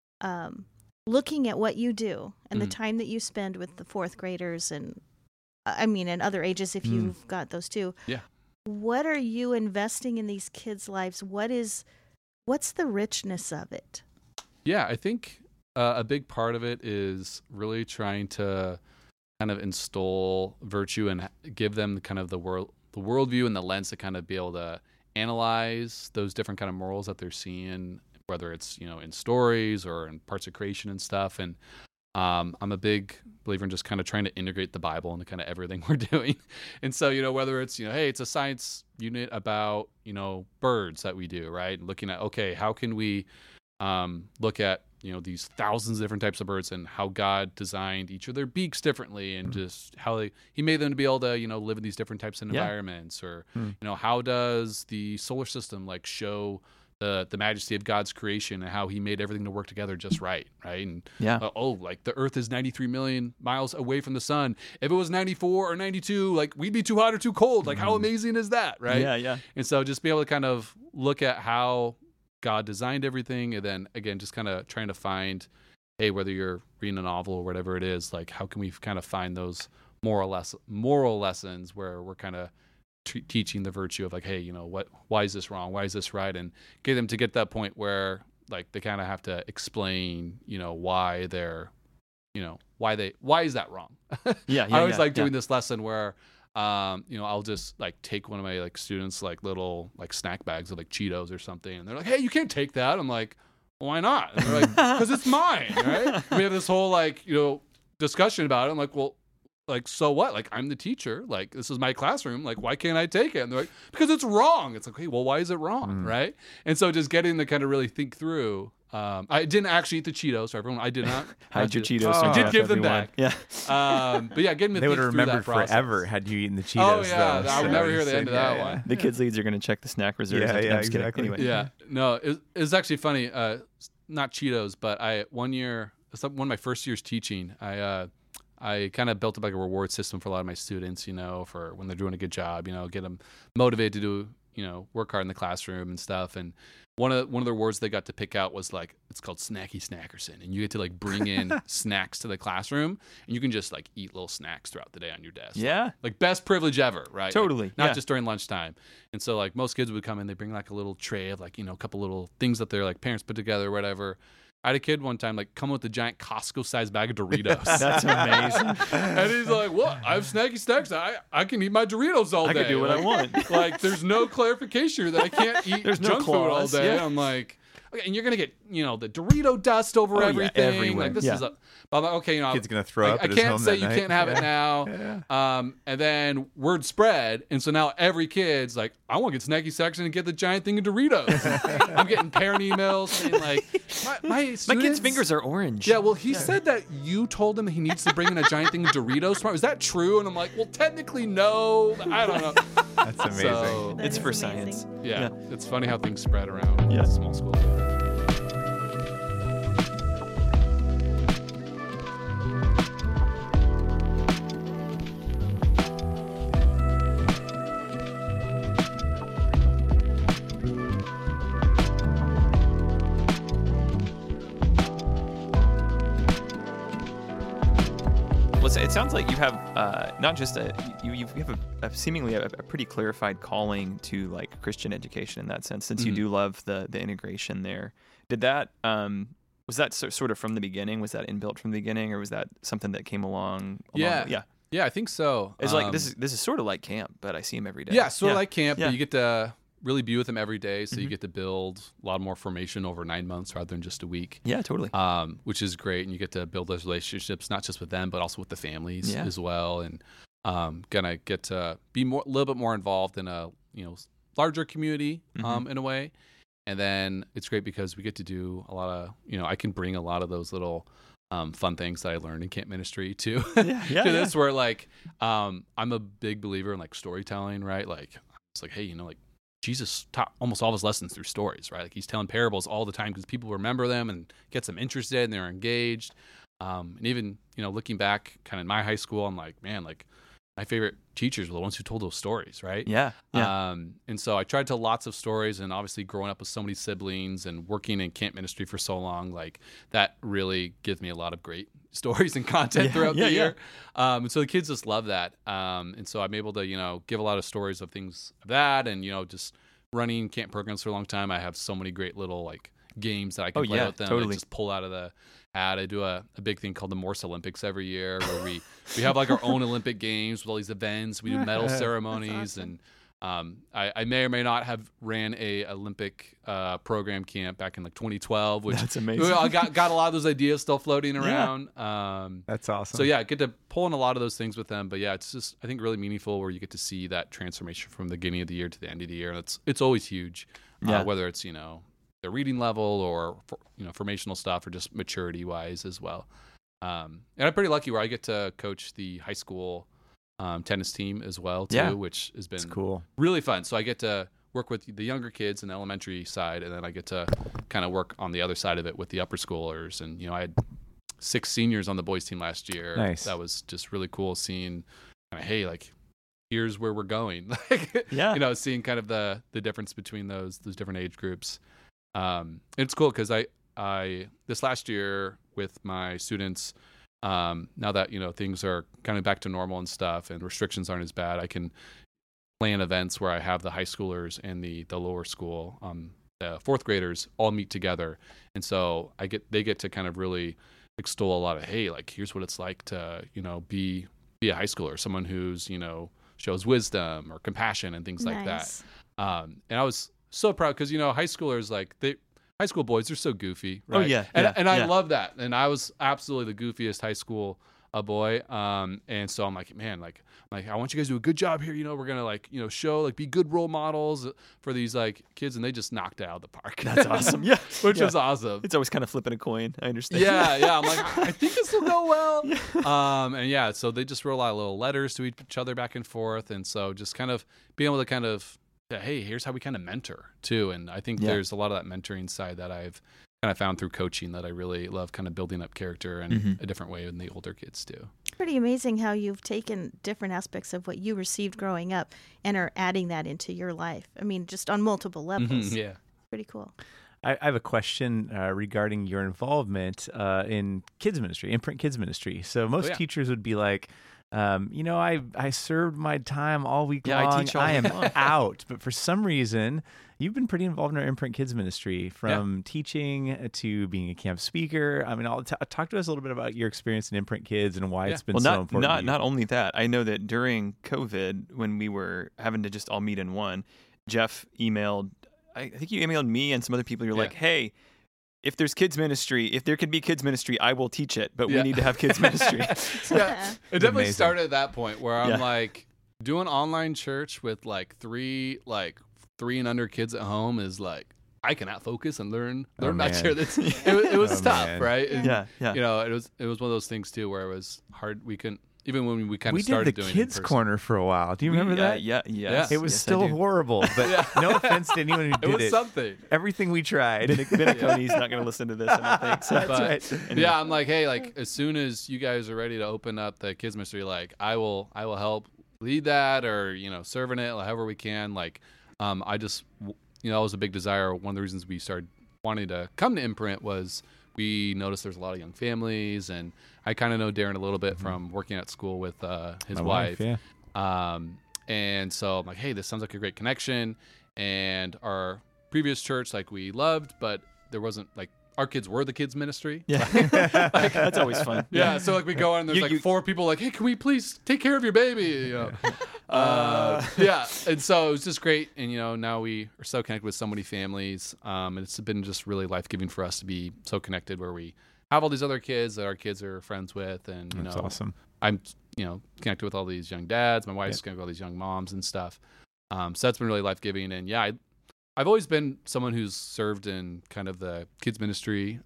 looking at what you do and the time that you spend with the 4th graders and other ages if you've got those too?
Yeah.
What are you investing in these kids' lives? What's the richness of it?
Yeah, I think a big part of it is really trying to kind of install virtue and give them kind of the worldview and the lens to kind of be able to analyze those different kind of morals that they're seeing, whether it's in stories or in parts of creation and stuff. And I'm a big believer in just kind of trying to integrate the Bible into kind of everything we're doing. And so whether it's hey, it's a science unit about birds that we do, right? And looking at how can we look at these thousands of different types of birds and how God designed each of their beaks differently, and just how he made them to be able to live in these different types of environments, or how does the solar system show the majesty of God's creation and how he made everything to work together just right? And the Earth is 93 million miles away from the sun. If it was 94 or 92, we'd be too hot or too cold. How amazing is that, right?
Yeah.
And so just be able to kind of look at how God designed everything, and then again just kind of trying to find, hey, whether you're reading a novel or whatever it is, how can we kind of find those moral lessons where we're kind of teaching the virtue of hey, why is this wrong, why is this right, and get them to get that point where they kind of have to explain why they're why is that wrong. I always doing this lesson where I'll just take one of my students little snack bags of Cheetos or something, and they're like, hey, you can't take that. I'm like, well, why not? And they're like, because it's mine, right? We have this whole discussion about it. I'm like, well, so what? I'm the teacher. This is my classroom. Why can't I take it? And they're like, because it's wrong. It's like, hey, well, why is it wrong, right? And so just getting to kind of really think through. I didn't actually eat the Cheetos, for everyone. I did not.
Hide your Cheetos.
I did give them back.
Yeah.
But yeah, getting to
they would have
think through
remembered
that process.
Forever had you eaten the Cheetos.
Oh yeah,
though,
I would never hear the end of that one.
The kids' leads are going to check the snack reserves.
Yeah,
I'm just kidding.
exactly.
Anyway.
Yeah, no, it's actually funny. Not Cheetos, but one of my first years teaching, I kind of built up a reward system for a lot of my students, for when they're doing a good job, get them motivated to do, work hard in the classroom and stuff. And one of the rewards they got to pick out was it's called Snacky Snackerson, and you get to bring in snacks to the classroom, and you can just eat little snacks throughout the day on your desk.
Yeah.
Best privilege ever, right?
Totally.
Not just during lunchtime. And so most kids would come in, they bring a little tray of a couple little things that their parents put together or whatever. I had a kid one time come with a giant Costco-sized bag of Doritos.
That's amazing.
And he's like, "What? I have snacky snacks. I can eat my Doritos all day.
I can do what I want."
There's no clarification that I can't eat junk food all day.
Yeah.
I'm like, okay, and you're gonna get the Dorito dust over everything.
Everywhere.
This is I'm like, okay,
Kid's gonna throw up.
I
at his
can't
home
say
that
you
night.
can't have it now.
Yeah.
And then word spread, and so now every kid's like, I want to get snacky section and get the giant thing of Doritos. I'm getting parent emails saying my
My
students,
kid's fingers are orange.
yeah, well, he said that you told him he needs to bring in a giant thing of Doritos tomorrow. Is that true? And I'm like, well, technically, no. I don't know.
That's amazing.
So,
That
It's
is
for
amazing.
science.
yeah,
Yeah.
it's funny how things spread around
Yeah.
small schools.
It sounds like you have not just you have a seemingly a pretty clarified calling to Christian education in that sense, since you do love the integration there. Did that was that sort of from the beginning? Was that inbuilt from the beginning, or was that something that came along?
Yeah, I think so.
It's this is sort of like camp, but I see him every day.
Yeah, sort of like camp,
Yeah.
but you get to really be with them every day, so you get to build a lot more formation over 9 months rather than just a week.
Yeah, totally.
Which is great, and you get to build those relationships not just with them, but also with the families as well, and gonna get to be a little bit more involved in a larger community in a way. And then it's great because we get to do a lot of, I can bring a lot of those little fun things that I learned in camp ministry to this, where like I'm a big believer in like storytelling, right? Like it's like, hey, like Jesus taught almost all of his lessons through stories, right? Like he's telling parables all the time because people remember them and gets them interested and they're engaged. And even, looking back kind of in my high school, I'm like, man, like my favorite teachers were the ones who told those stories, right?
Yeah.
And so I tried to tell lots of stories, and obviously growing up with so many siblings and working in camp ministry for so long, like that really gives me a lot of great stories and content throughout the year. And so the kids just love that. And so I'm able to, give a lot of stories of things of that, and, just running camp programs for a long time. I have so many great little like games that I can play with them.
Totally.
I just pull out of the hat. I do a big thing called the Morse Olympics every year, where we have like our own Olympic games with all these events. We do medal ceremonies,
awesome.
and I may or may not have ran a Olympic program camp back in like 2012, which
that's amazing.
I got a lot of those ideas still floating around.
That's awesome.
So yeah, I get to pull in a lot of those things with them. But yeah, it's just I think really meaningful where you get to see that transformation from the beginning of the year to the end of the year, and it's always huge. Whether it's their reading level or formational stuff or just maturity wise as well. And I'm pretty lucky where I get to coach the high school tennis team as well too, which has been
cool,
really fun. So I get to work with the younger kids in the elementary side, and then I get to kind of work on the other side of it with the upper schoolers. And I had 6 seniors on the boys team last year.
Nice.
That was just really cool seeing hey, like here's where we're going. Seeing kind of the difference between those different age groups. It's cool because I this last year with my students, now that things are kind of back to normal and stuff and restrictions aren't as bad, I can plan events where I have the high schoolers and the lower school, the 4th graders all meet together, and so they get to kind of really extol a lot of, hey, like here's what it's like to be a high schooler, someone who's shows wisdom or compassion and things like that. And I was so proud because high schoolers, like high school boys, they're so goofy, right? And I love that. And I was absolutely the goofiest high school boy. And so I'm like, man, like I want you guys to do a good job here. We're gonna show be good role models for these like kids, and they just knocked it out of the park.
That's awesome.
Which was awesome.
It's always kind of flipping a coin. I understand.
Yeah. I'm like, I think this will go well. So they just wrote a lot of little letters to each other back and forth, and so just kind of being able to kind of, hey, here's how we kind of mentor too. And I think there's a lot of that mentoring side that I've kind of found through coaching that I really love, kind of building up character in a different way than the older kids do.
Pretty amazing how you've taken different aspects of what you received growing up and are adding that into your life. I mean, just on multiple levels.
Yeah.
Pretty cool.
I have a question regarding your involvement in kids ministry, Imprint Kids Ministry. So most teachers would be like, I served my time all week long.
I teach all
I am
week long.
out. But for some reason, you've been pretty involved in our Imprint Kids Ministry, from teaching to being a camp speaker. I mean, talk to us a little bit about your experience in Imprint Kids and why it's been so important.
Not only that, I know that during COVID, when we were having to just all meet in one, Jeff emailed, I think you emailed me and some other people. You're like, hey, if there could be kids ministry, I will teach it, but we need to have kids ministry.
It definitely started at that point where I'm like, doing online church with like 3 and under kids at home is like, I cannot focus and learn back here. It was tough, right? And, it was one of those things too where it was hard. We couldn't, even when we kind of started doing it.
We did the kids corner for a while. Do you remember that?
Yeah.
It was still horrible, but no offense to anyone who did it.
It was something.
Everything we tried.
Benaconi's not going to listen to this, I don't think. So.
That's right.
Yeah, I'm like, hey, like as soon as you guys are ready to open up the kids ministry, like I will help lead that, or serve in it however we can. Like, I just that was a big desire. One of the reasons we started wanting to come to Imprint was we noticed there's a lot of young families, and I kind of know Darren a little bit from working at school with his
My
wife.
Yeah.
And so I'm like, hey, this sounds like a great connection. And our previous church, like we loved, but there wasn't like, our kids were the kids ministry.
Yeah. That's always fun.
Yeah. So like we go on and there's 4 people like, hey, can we please take care of your baby? Yeah. And so it was just great. And, now we are so connected with so many families. And it's been just really life-giving for us to be so connected where we have all these other kids that our kids are friends with. And,
That's awesome.
I'm, connected with all these young dads. My wife's connected with all these young moms and stuff. So that's been really life-giving. And yeah, I've always been someone who's served in kind of the kids ministry.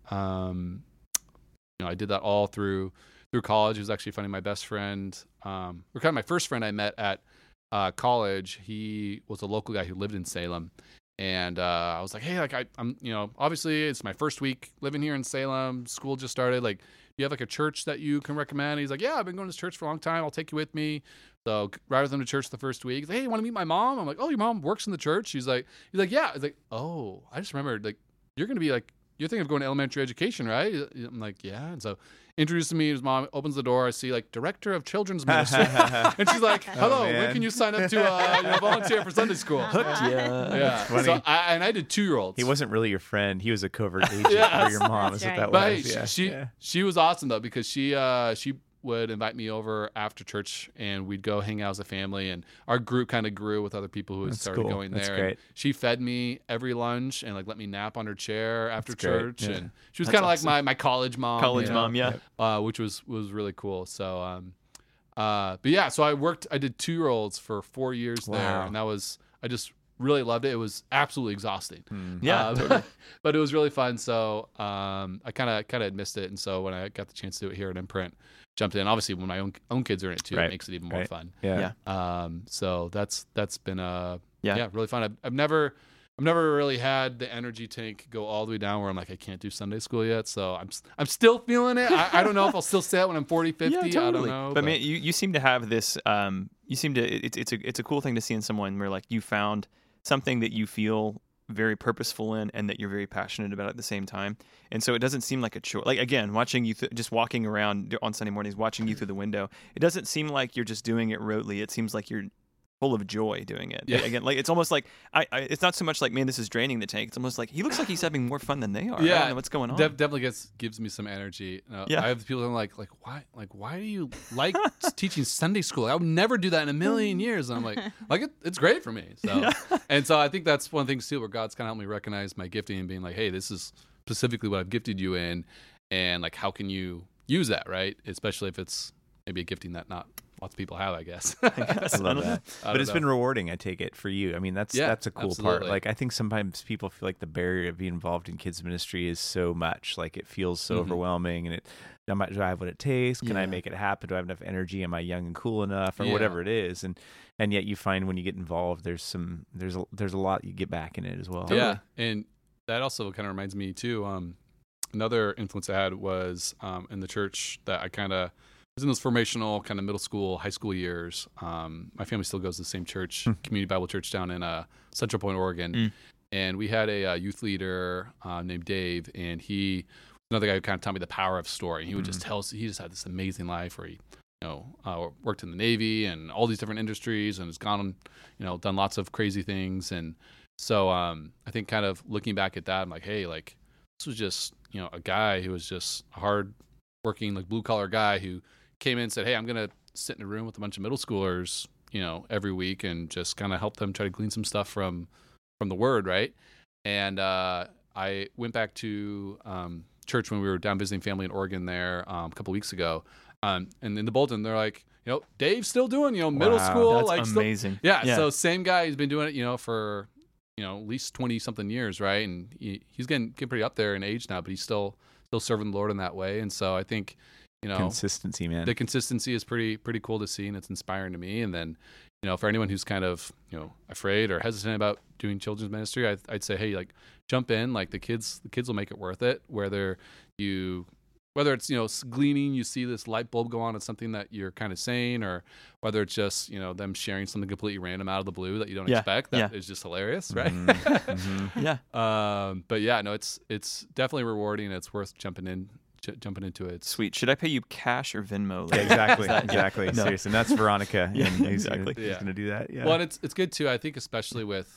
I did that all through college. It was actually funny. My best friend, or kind of my first friend I met at college, he was a local guy who lived in Salem. And I was like, hey, like I'm, obviously it's my first week living here in Salem. School just started. Like, do you have like a church that you can recommend? He's like, yeah, I've been going to this church for a long time. I'll take you with me. So ride with him to church the first week. He's like, hey, you want to meet my mom? I'm like, oh, your mom works in the church? He's like, yeah. He's like, oh, I just remembered, like, you're going to be like, you're thinking of going to elementary education, right? I'm like, yeah. And so introduces me. His mom opens the door. I see like director of children's ministry, and she's like, hello, when can you sign up to volunteer for Sunday school? Yeah. So I did 2-year-olds.
He wasn't really your friend. He was a covert agent for your mom.
That's
Is what
right.
that
But
was.
she was awesome though, because she would invite me over after church, and we'd go hang out as a family, and our group kind of grew with other people who had started going there.
That's
and
great.
she fed me every lunch and like let me nap on her chair after church.
Yeah.
And she was
That's
kind of
awesome.
like my college mom.
Mom, yeah.
Which was really cool. So but yeah, so I did 2-year-olds for 4 years there,
Wow.
and I just really loved it. It was absolutely exhausting.
Yeah, totally.
But it was really fun. So I kind of had missed it, and so when I got the chance to do it here at Imprint, jumped in. Obviously, when my own kids are in it too,
Right.
it makes it even more fun.
Yeah.
So that's been
Yeah.
really fun. I've never really had the energy tank go all the way down where I'm like, I can't do Sunday school yet. So I'm still feeling it. I don't know if I'll still say it when I'm 40, 50.
Yeah, totally.
I don't know.
But man, you seem to have this. It's a cool thing to see in someone where like you found something that you feel very purposeful in and that you're very passionate about at the same time. And so it doesn't seem like a chore. Like again, watching you just walking around on Sunday mornings, watching you through the window, it doesn't seem like you're just doing it rotely. It seems like you're full of joy doing it.
Yeah.
Again, like it's almost like it's not so much like, man, this is draining the tank. It's almost like he looks like he's having more fun than they are. I don't know what's going on.
Definitely gives me some energy.
Yeah.
I have people that are why do you like teaching Sunday school? I would never do that in a million years. And I'm like it's great for me. So and so I think that's one of the things too, where God's kind of helped me recognize my gifting and being like, hey, this is specifically what I've gifted you in, and like how can you use that, right? Especially if it's maybe a gifting that not lots of people have, I guess.
I love that.
I
But it's
don't
been
know.
rewarding, I take it, for you. I mean, that's a cool part.
absolutely.
Like, I think sometimes people feel like the barrier of being involved in kids ministry is so much. Like, it feels so overwhelming, and do I have what it takes? Can I make it happen? Do I have enough energy? Am I young and cool enough? Or whatever it is. And yet you find when you get involved, there's a lot you get back in it as well.
Yeah, and that also kind of reminds me too. Another influence I had was in the church that I kind of was in those formational kind of middle school, high school years. My family still goes to the same church, Community Bible Church down in Central Point, Oregon. And we had a youth leader named Dave, and he was another guy who kind of taught me the power of story. He would just tell us, he just had this amazing life where he worked in the Navy and all these different industries and has gone on, done lots of crazy things. And so I think kind of looking back at that, I'm like, hey, like this was just, a guy who was just a hard working, like blue collar guy who came in and said, hey, I'm going to sit in a room with a bunch of middle schoolers, every week and just kind of help them try to glean some stuff from the word. Right. And I went back to church when we were down visiting family in Oregon there a couple weeks ago. And in the bulletin, they're like, Dave's still doing, middle school.
That's
like
amazing.
So same guy, he's been doing it, for, at least 20 something years. Right. And he's getting pretty up there in age now, but he's still serving the Lord in that way. And so I think,
consistency, man.
the consistency is pretty cool to see, and it's inspiring to me. And then, for anyone who's kind of, afraid or hesitant about doing children's ministry, I'd say, hey, like jump in, like the kids will make it worth it. Whether it's, gleaning, you see this light bulb go on, it's something that you're kind of saying, or whether it's just, them sharing something completely random out of the blue that you don't expect, that is just hilarious. Right.
Yeah.
But yeah, no, it's definitely rewarding. It's worth jumping into it.
Sweet. Should I pay you cash or Venmo later?
Yeah, exactly.
No.
Seriously. And that's Veronica.
Yeah,
and he's
exactly.
He's going to do that. Yeah.
Well, and it's good too. I think especially with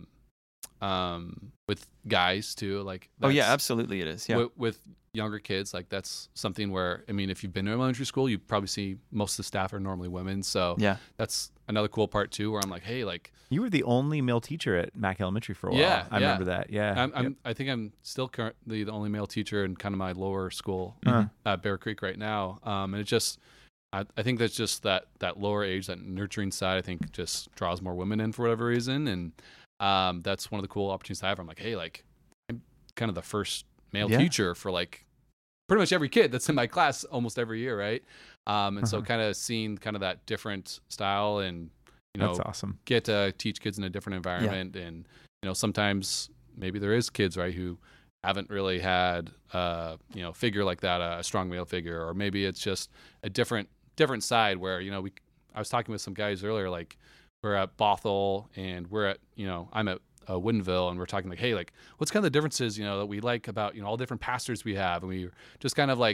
guys too. Like,
Oh yeah,
that's-
absolutely it is. Yeah.
With younger kids, like that's something where, I mean, if you've been to elementary school, you probably see most of the staff are normally women. So
Yeah.
that's another cool part too, where I'm like, hey, like
You were the only male teacher at Mac Elementary for a while.
Yeah,
I
yeah.
remember that. Yeah.
I think I'm still currently the only male teacher in kind of my lower school
Uh-huh.
at Bear Creek right now. And it just, I think that's just that lower age, that nurturing side, I think just draws more women in for whatever reason. And that's one of the cool opportunities I have. I'm like, hey, like I'm kind of the first male teacher for like pretty much every kid that's in my class almost every year. Right. And so kind of seeing kind of that different style and,
that's awesome.
Get to teach kids in a different environment. And, sometimes maybe there is kids, right, who haven't really had, figure like that, a strong male figure, or maybe it's just a different side where, I was talking with some guys earlier, like we're at Bothell and we're at, I'm at Woodinville, and we're talking like, hey, like what's kind of the differences, that we like about, all the different pastors we have. And we just kind of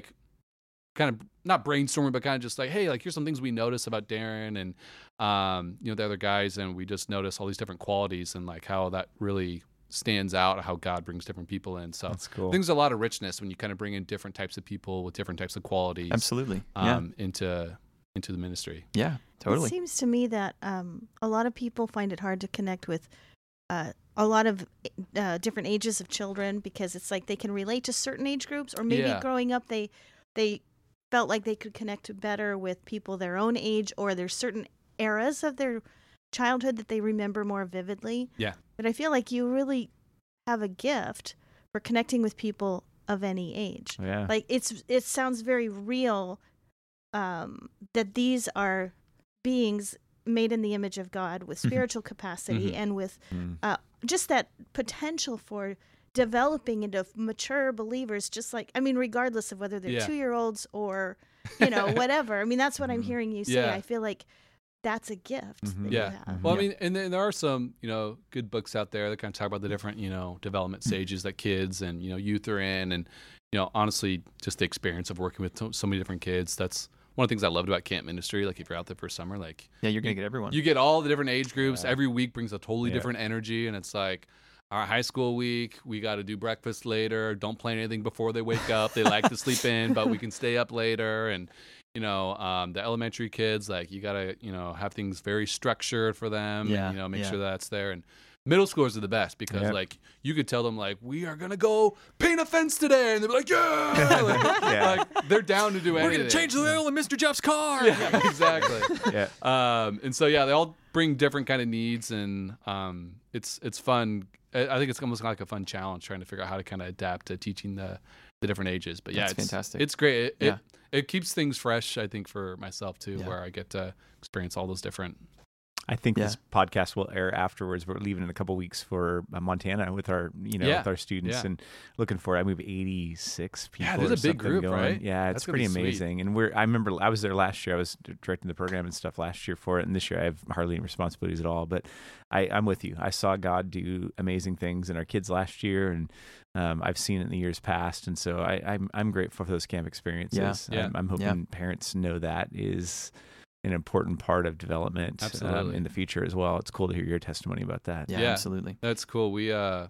not brainstorming, but kind of just like, hey, like here's some things we notice about Darren and, the other guys. And we just notice all these different qualities and like how that really stands out, how God brings different people in. So
that's cool.
There's a lot of richness when you kind of bring in different types of people with different types of qualities.
Absolutely.
Into the ministry.
Yeah, totally.
It seems to me that a lot of people find it hard to connect with a lot of different ages of children, because it's like they can relate to certain age groups, or maybe growing up they felt like they could connect better with people their own age, or there's certain eras of their childhood that they remember more vividly.
Yeah.
But I feel like you really have a gift for connecting with people of any age.
Yeah.
Like it sounds very real that these are beings made in the image of God with spiritual capacity and with just that potential for developing into mature believers, just like, regardless of whether they're 2-year-olds or, whatever. I mean, that's what I'm hearing you say. I feel like that's a gift that you have.
Well, and then there are some, good books out there that kind of talk about the different, development stages that kids and, youth are in. And, honestly, just the experience of working with so many different kids. That's one of the things I loved about camp ministry. Like if you're out there for summer, like
you're going to get everyone.
You get all the different age groups. Every week brings a totally different energy. And it's like, our high school week, we got to do breakfast later. Don't plan anything before they wake up. They like to sleep in, but we can stay up later. And, the elementary kids, like you got to, have things very structured for them and, make sure that's there. And middle schoolers are the best because like you could tell them like, we are going to go paint a fence today. And they'll be like, like they're down to do anything.
We're going to change the oil in Mr. Jeff's car.
Yeah, exactly. And so, they all bring different kind of needs, and it's fun. I think it's almost like a fun challenge trying to figure out how to kind of adapt to teaching the different ages. But
it's fantastic.
It's great. It keeps things fresh, I think, for myself too, where I get to experience all those different.
I think this podcast will air afterwards. We're leaving in a couple weeks for Montana with our, with our students, and looking for. I moved 86 people.
Yeah, there's a big group,
going.
right?
Yeah, it's pretty amazing. And I remember I was there last year. I was directing the program and stuff last year for it, and this year I have hardly any responsibilities at all. But I'm with you. I saw God do amazing things in our kids last year, and I've seen it in the years past. And so I'm grateful for those camp experiences. I'm hoping parents know that is an important part of development in the future as well. It's cool to hear your testimony about that.
Yeah, absolutely.
That's cool. We, I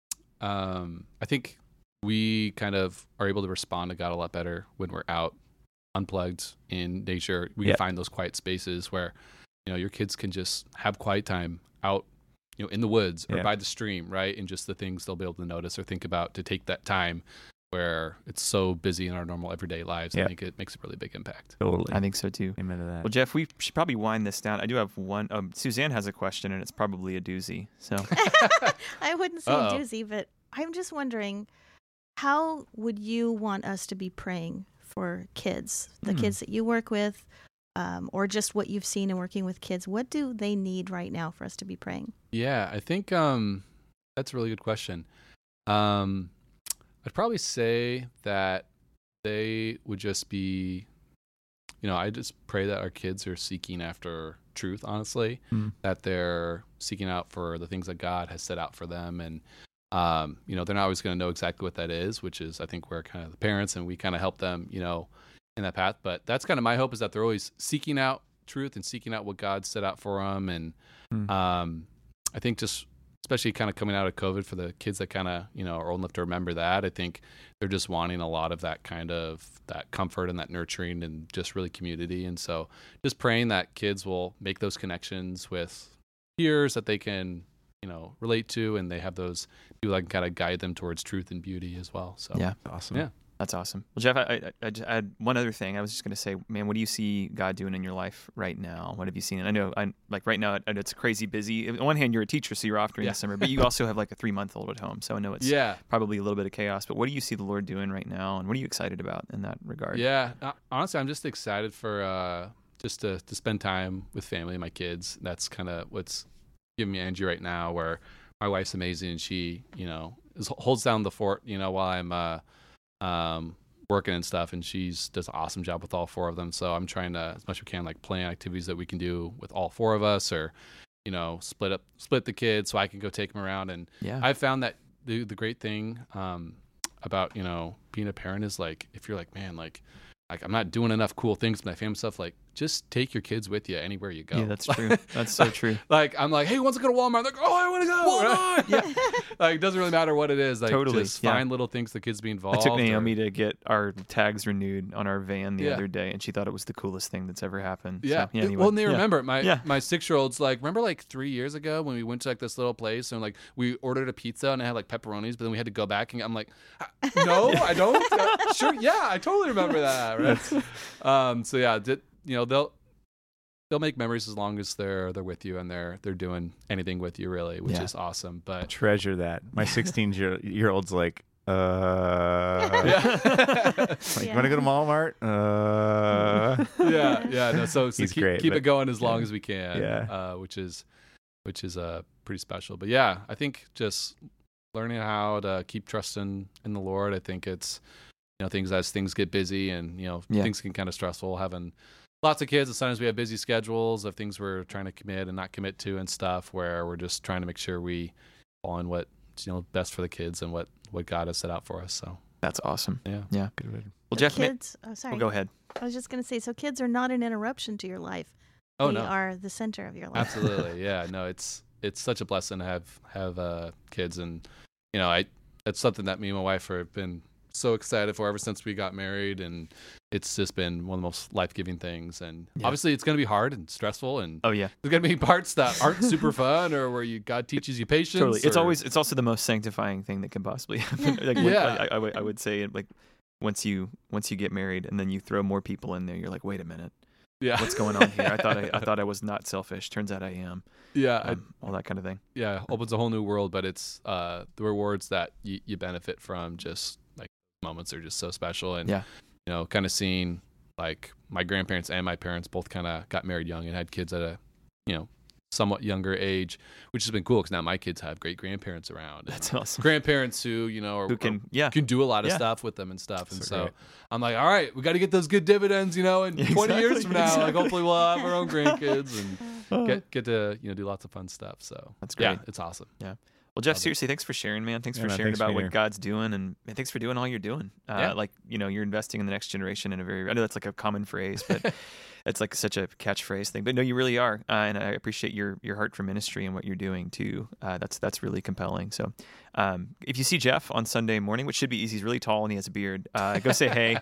think we kind of are able to respond to God a lot better when we're out unplugged in nature. We can find those quiet spaces where, your kids can just have quiet time out, in the woods or by the stream, right? And just the things they'll be able to notice or think about to take that time where it's so busy in our normal everyday lives. I think it makes a really big impact.
Totally.
I think so too.
Amen to that.
Well, Jeff, we should probably wind this down. I do have one. Suzanne has a question, and it's probably a doozy. So
I wouldn't say a doozy, but I'm just wondering, how would you want us to be praying for kids, the kids that you work with, or just what you've seen in working with kids? What do they need right now for us to be praying?
Yeah, I think that's a really good question. I'd probably say that they would just be, I just pray that our kids are seeking after truth, honestly, that they're seeking out for the things that God has set out for them. And, they're not always going to know exactly what that is, which is, I think, we're kind of the parents and we kind of help them, in that path. But that's kind of my hope, is that they're always seeking out truth and seeking out what God set out for them. And I think just, especially kind of coming out of COVID, for the kids that kind of, are old enough to remember that, I think they're just wanting a lot of that kind of that comfort and that nurturing and just really community. And so just praying that kids will make those connections with peers that they can, relate to, and they have those people that can kind of guide them towards truth and beauty as well. So
awesome.
Yeah. That's awesome. Well, Jeff, I had one other thing. I was just going to say, man, what do you see God doing in your life right now? What have you seen? And I know, right now, it's crazy busy. On one hand, you're a teacher, so you're off during the summer, but you also have like a 3-month-old at home. So I know it's probably a little bit of chaos. But what do you see the Lord doing right now, and what are you excited about in that regard?
Yeah, honestly, I'm just excited for just to spend time with family and my kids. That's kind of what's giving me energy right now. Where my wife's amazing, and she, holds down the fort, while I'm working and stuff, and she's does an awesome job with all 4 of them. So I'm trying to, as much as we can, like plan activities that we can do with all 4 of us, or split the kids so I can go take them around. And I've found that the great thing about being a parent is, like, if you're like, man, like I'm not doing enough cool things with my family stuff, like just take your kids with you anywhere you go.
Yeah, that's true. That's so true.
Like, I'm like, hey, who wants to go to Walmart? They're like, oh, I want to go. Walmart! Yeah. Like, it doesn't really matter what it is. Like,
totally.
Just find little things the kids be involved.
I took Naomi to get our tags renewed on our van the other day, and she thought it was the coolest thing that's ever happened.
Yeah.
So, anyway.
Well, and they remember my 6-year-old's like, remember like 3 years ago when we went to like this little place and like we ordered a pizza and it had like pepperonis, but then we had to go back and I'm like, no, I don't. Sure. Yeah, I totally remember that. Right. So yeah, they'll make memories as long as they're with you and they're doing anything with you, really, which is awesome. But
treasure that. My 16-year-old's like, like, you want to go to Walmart?
No. So
he's
keep
great,
it going as long as we can.
Yeah.
Which is pretty special. But yeah, I think just learning how to keep trusting in the Lord. I think it's things as things get busy and things can kind of stressful. Having lots of kids, and sometimes we have busy schedules of things we're trying to commit and not commit to and stuff, where we're just trying to make sure we fall in what's best for the kids and what God has set out for us. So
that's awesome.
Yeah.
Good. Well,
so
Jeff,
kids. Sorry.
Well, go ahead.
I was just going to say, so kids are not an interruption to your life.
Oh,
they
no.
are the center of your life.
Absolutely. Yeah. No, it's such a blessing to have kids, and it's something that me and my wife have been so excited for ever since we got married, and it's just been one of the most life-giving things. And obviously it's going to be hard and stressful, and there's going to be parts that aren't super fun, or where God teaches you patience.
Totally. It's also the most sanctifying thing that can possibly happen. I would say, like, once you get married and then you throw more people in there, you're like, wait a minute. Yeah. What's going on here? I thought I was not selfish. Turns out I am.
Yeah.
All that kind of thing.
Yeah. Opens a whole new world, but it's the rewards that you benefit from, just like moments are just so special. And, kind of seeing like my grandparents and my parents both kind of got married young and had kids at a, somewhat younger age, which has been cool because now my kids have great grandparents around.
That's awesome.
Grandparents who can do a lot of stuff with them and stuff. And so I'm like, all right, we got to get those good dividends, in 20 years from now. Like, hopefully we'll have our own grandkids and get to do lots of fun stuff. So
that's great.
Yeah, it's awesome.
Yeah. Well, Jeff, seriously, thanks for sharing, man. Thanks for sharing about what God's doing, and thanks for doing all you're doing. Like, you're investing in the next generation in I know that's like a common phrase, but it's like such a catchphrase thing. But no, you really are. And I appreciate your heart for ministry and what you're doing too. That's really compelling. So if you see Jeff on Sunday morning, which should be easy, he's really tall and he has a beard, go say hey.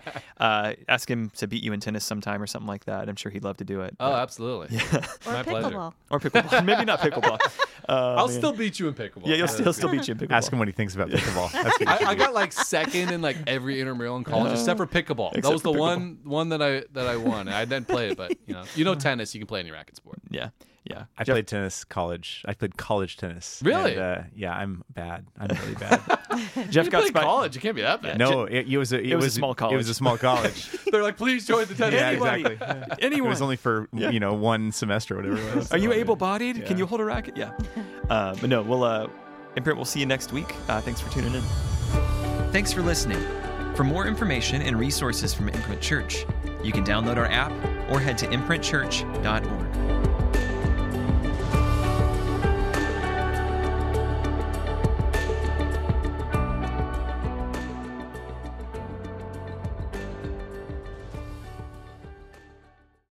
Ask him to beat you in tennis sometime or something like that. I'm sure he'd love to do it.
Oh, absolutely.
Yeah.
My pleasure.
Or pickleball. Maybe not pickleball.
I'll still beat you in pickleball.
Yeah, he'll still beat you in pickleball.
Ask him what he thinks about pickleball.
I got like second in like every intramural in college except for pickleball. That was the one that I won. I didn't play it, but tennis, you can play any racket sport.
Yeah.
I played tennis college. I played college tennis.
Really?
And, I'm bad. I'm really bad.
Jeff got
college. You can't be that bad.
No, it was a small college. It was a small college.
They're like, please join the tennis.
Yeah, exactly. Yeah.
Anyone.
It was only for one semester or whatever it was.
Are you able-bodied? Yeah. Can you hold a racket? Yeah. But no, Imprint, we'll see you next week. Thanks for tuning in. Thanks for listening. For more information and resources from Imprint Church, you can download our app or head to imprintchurch.org.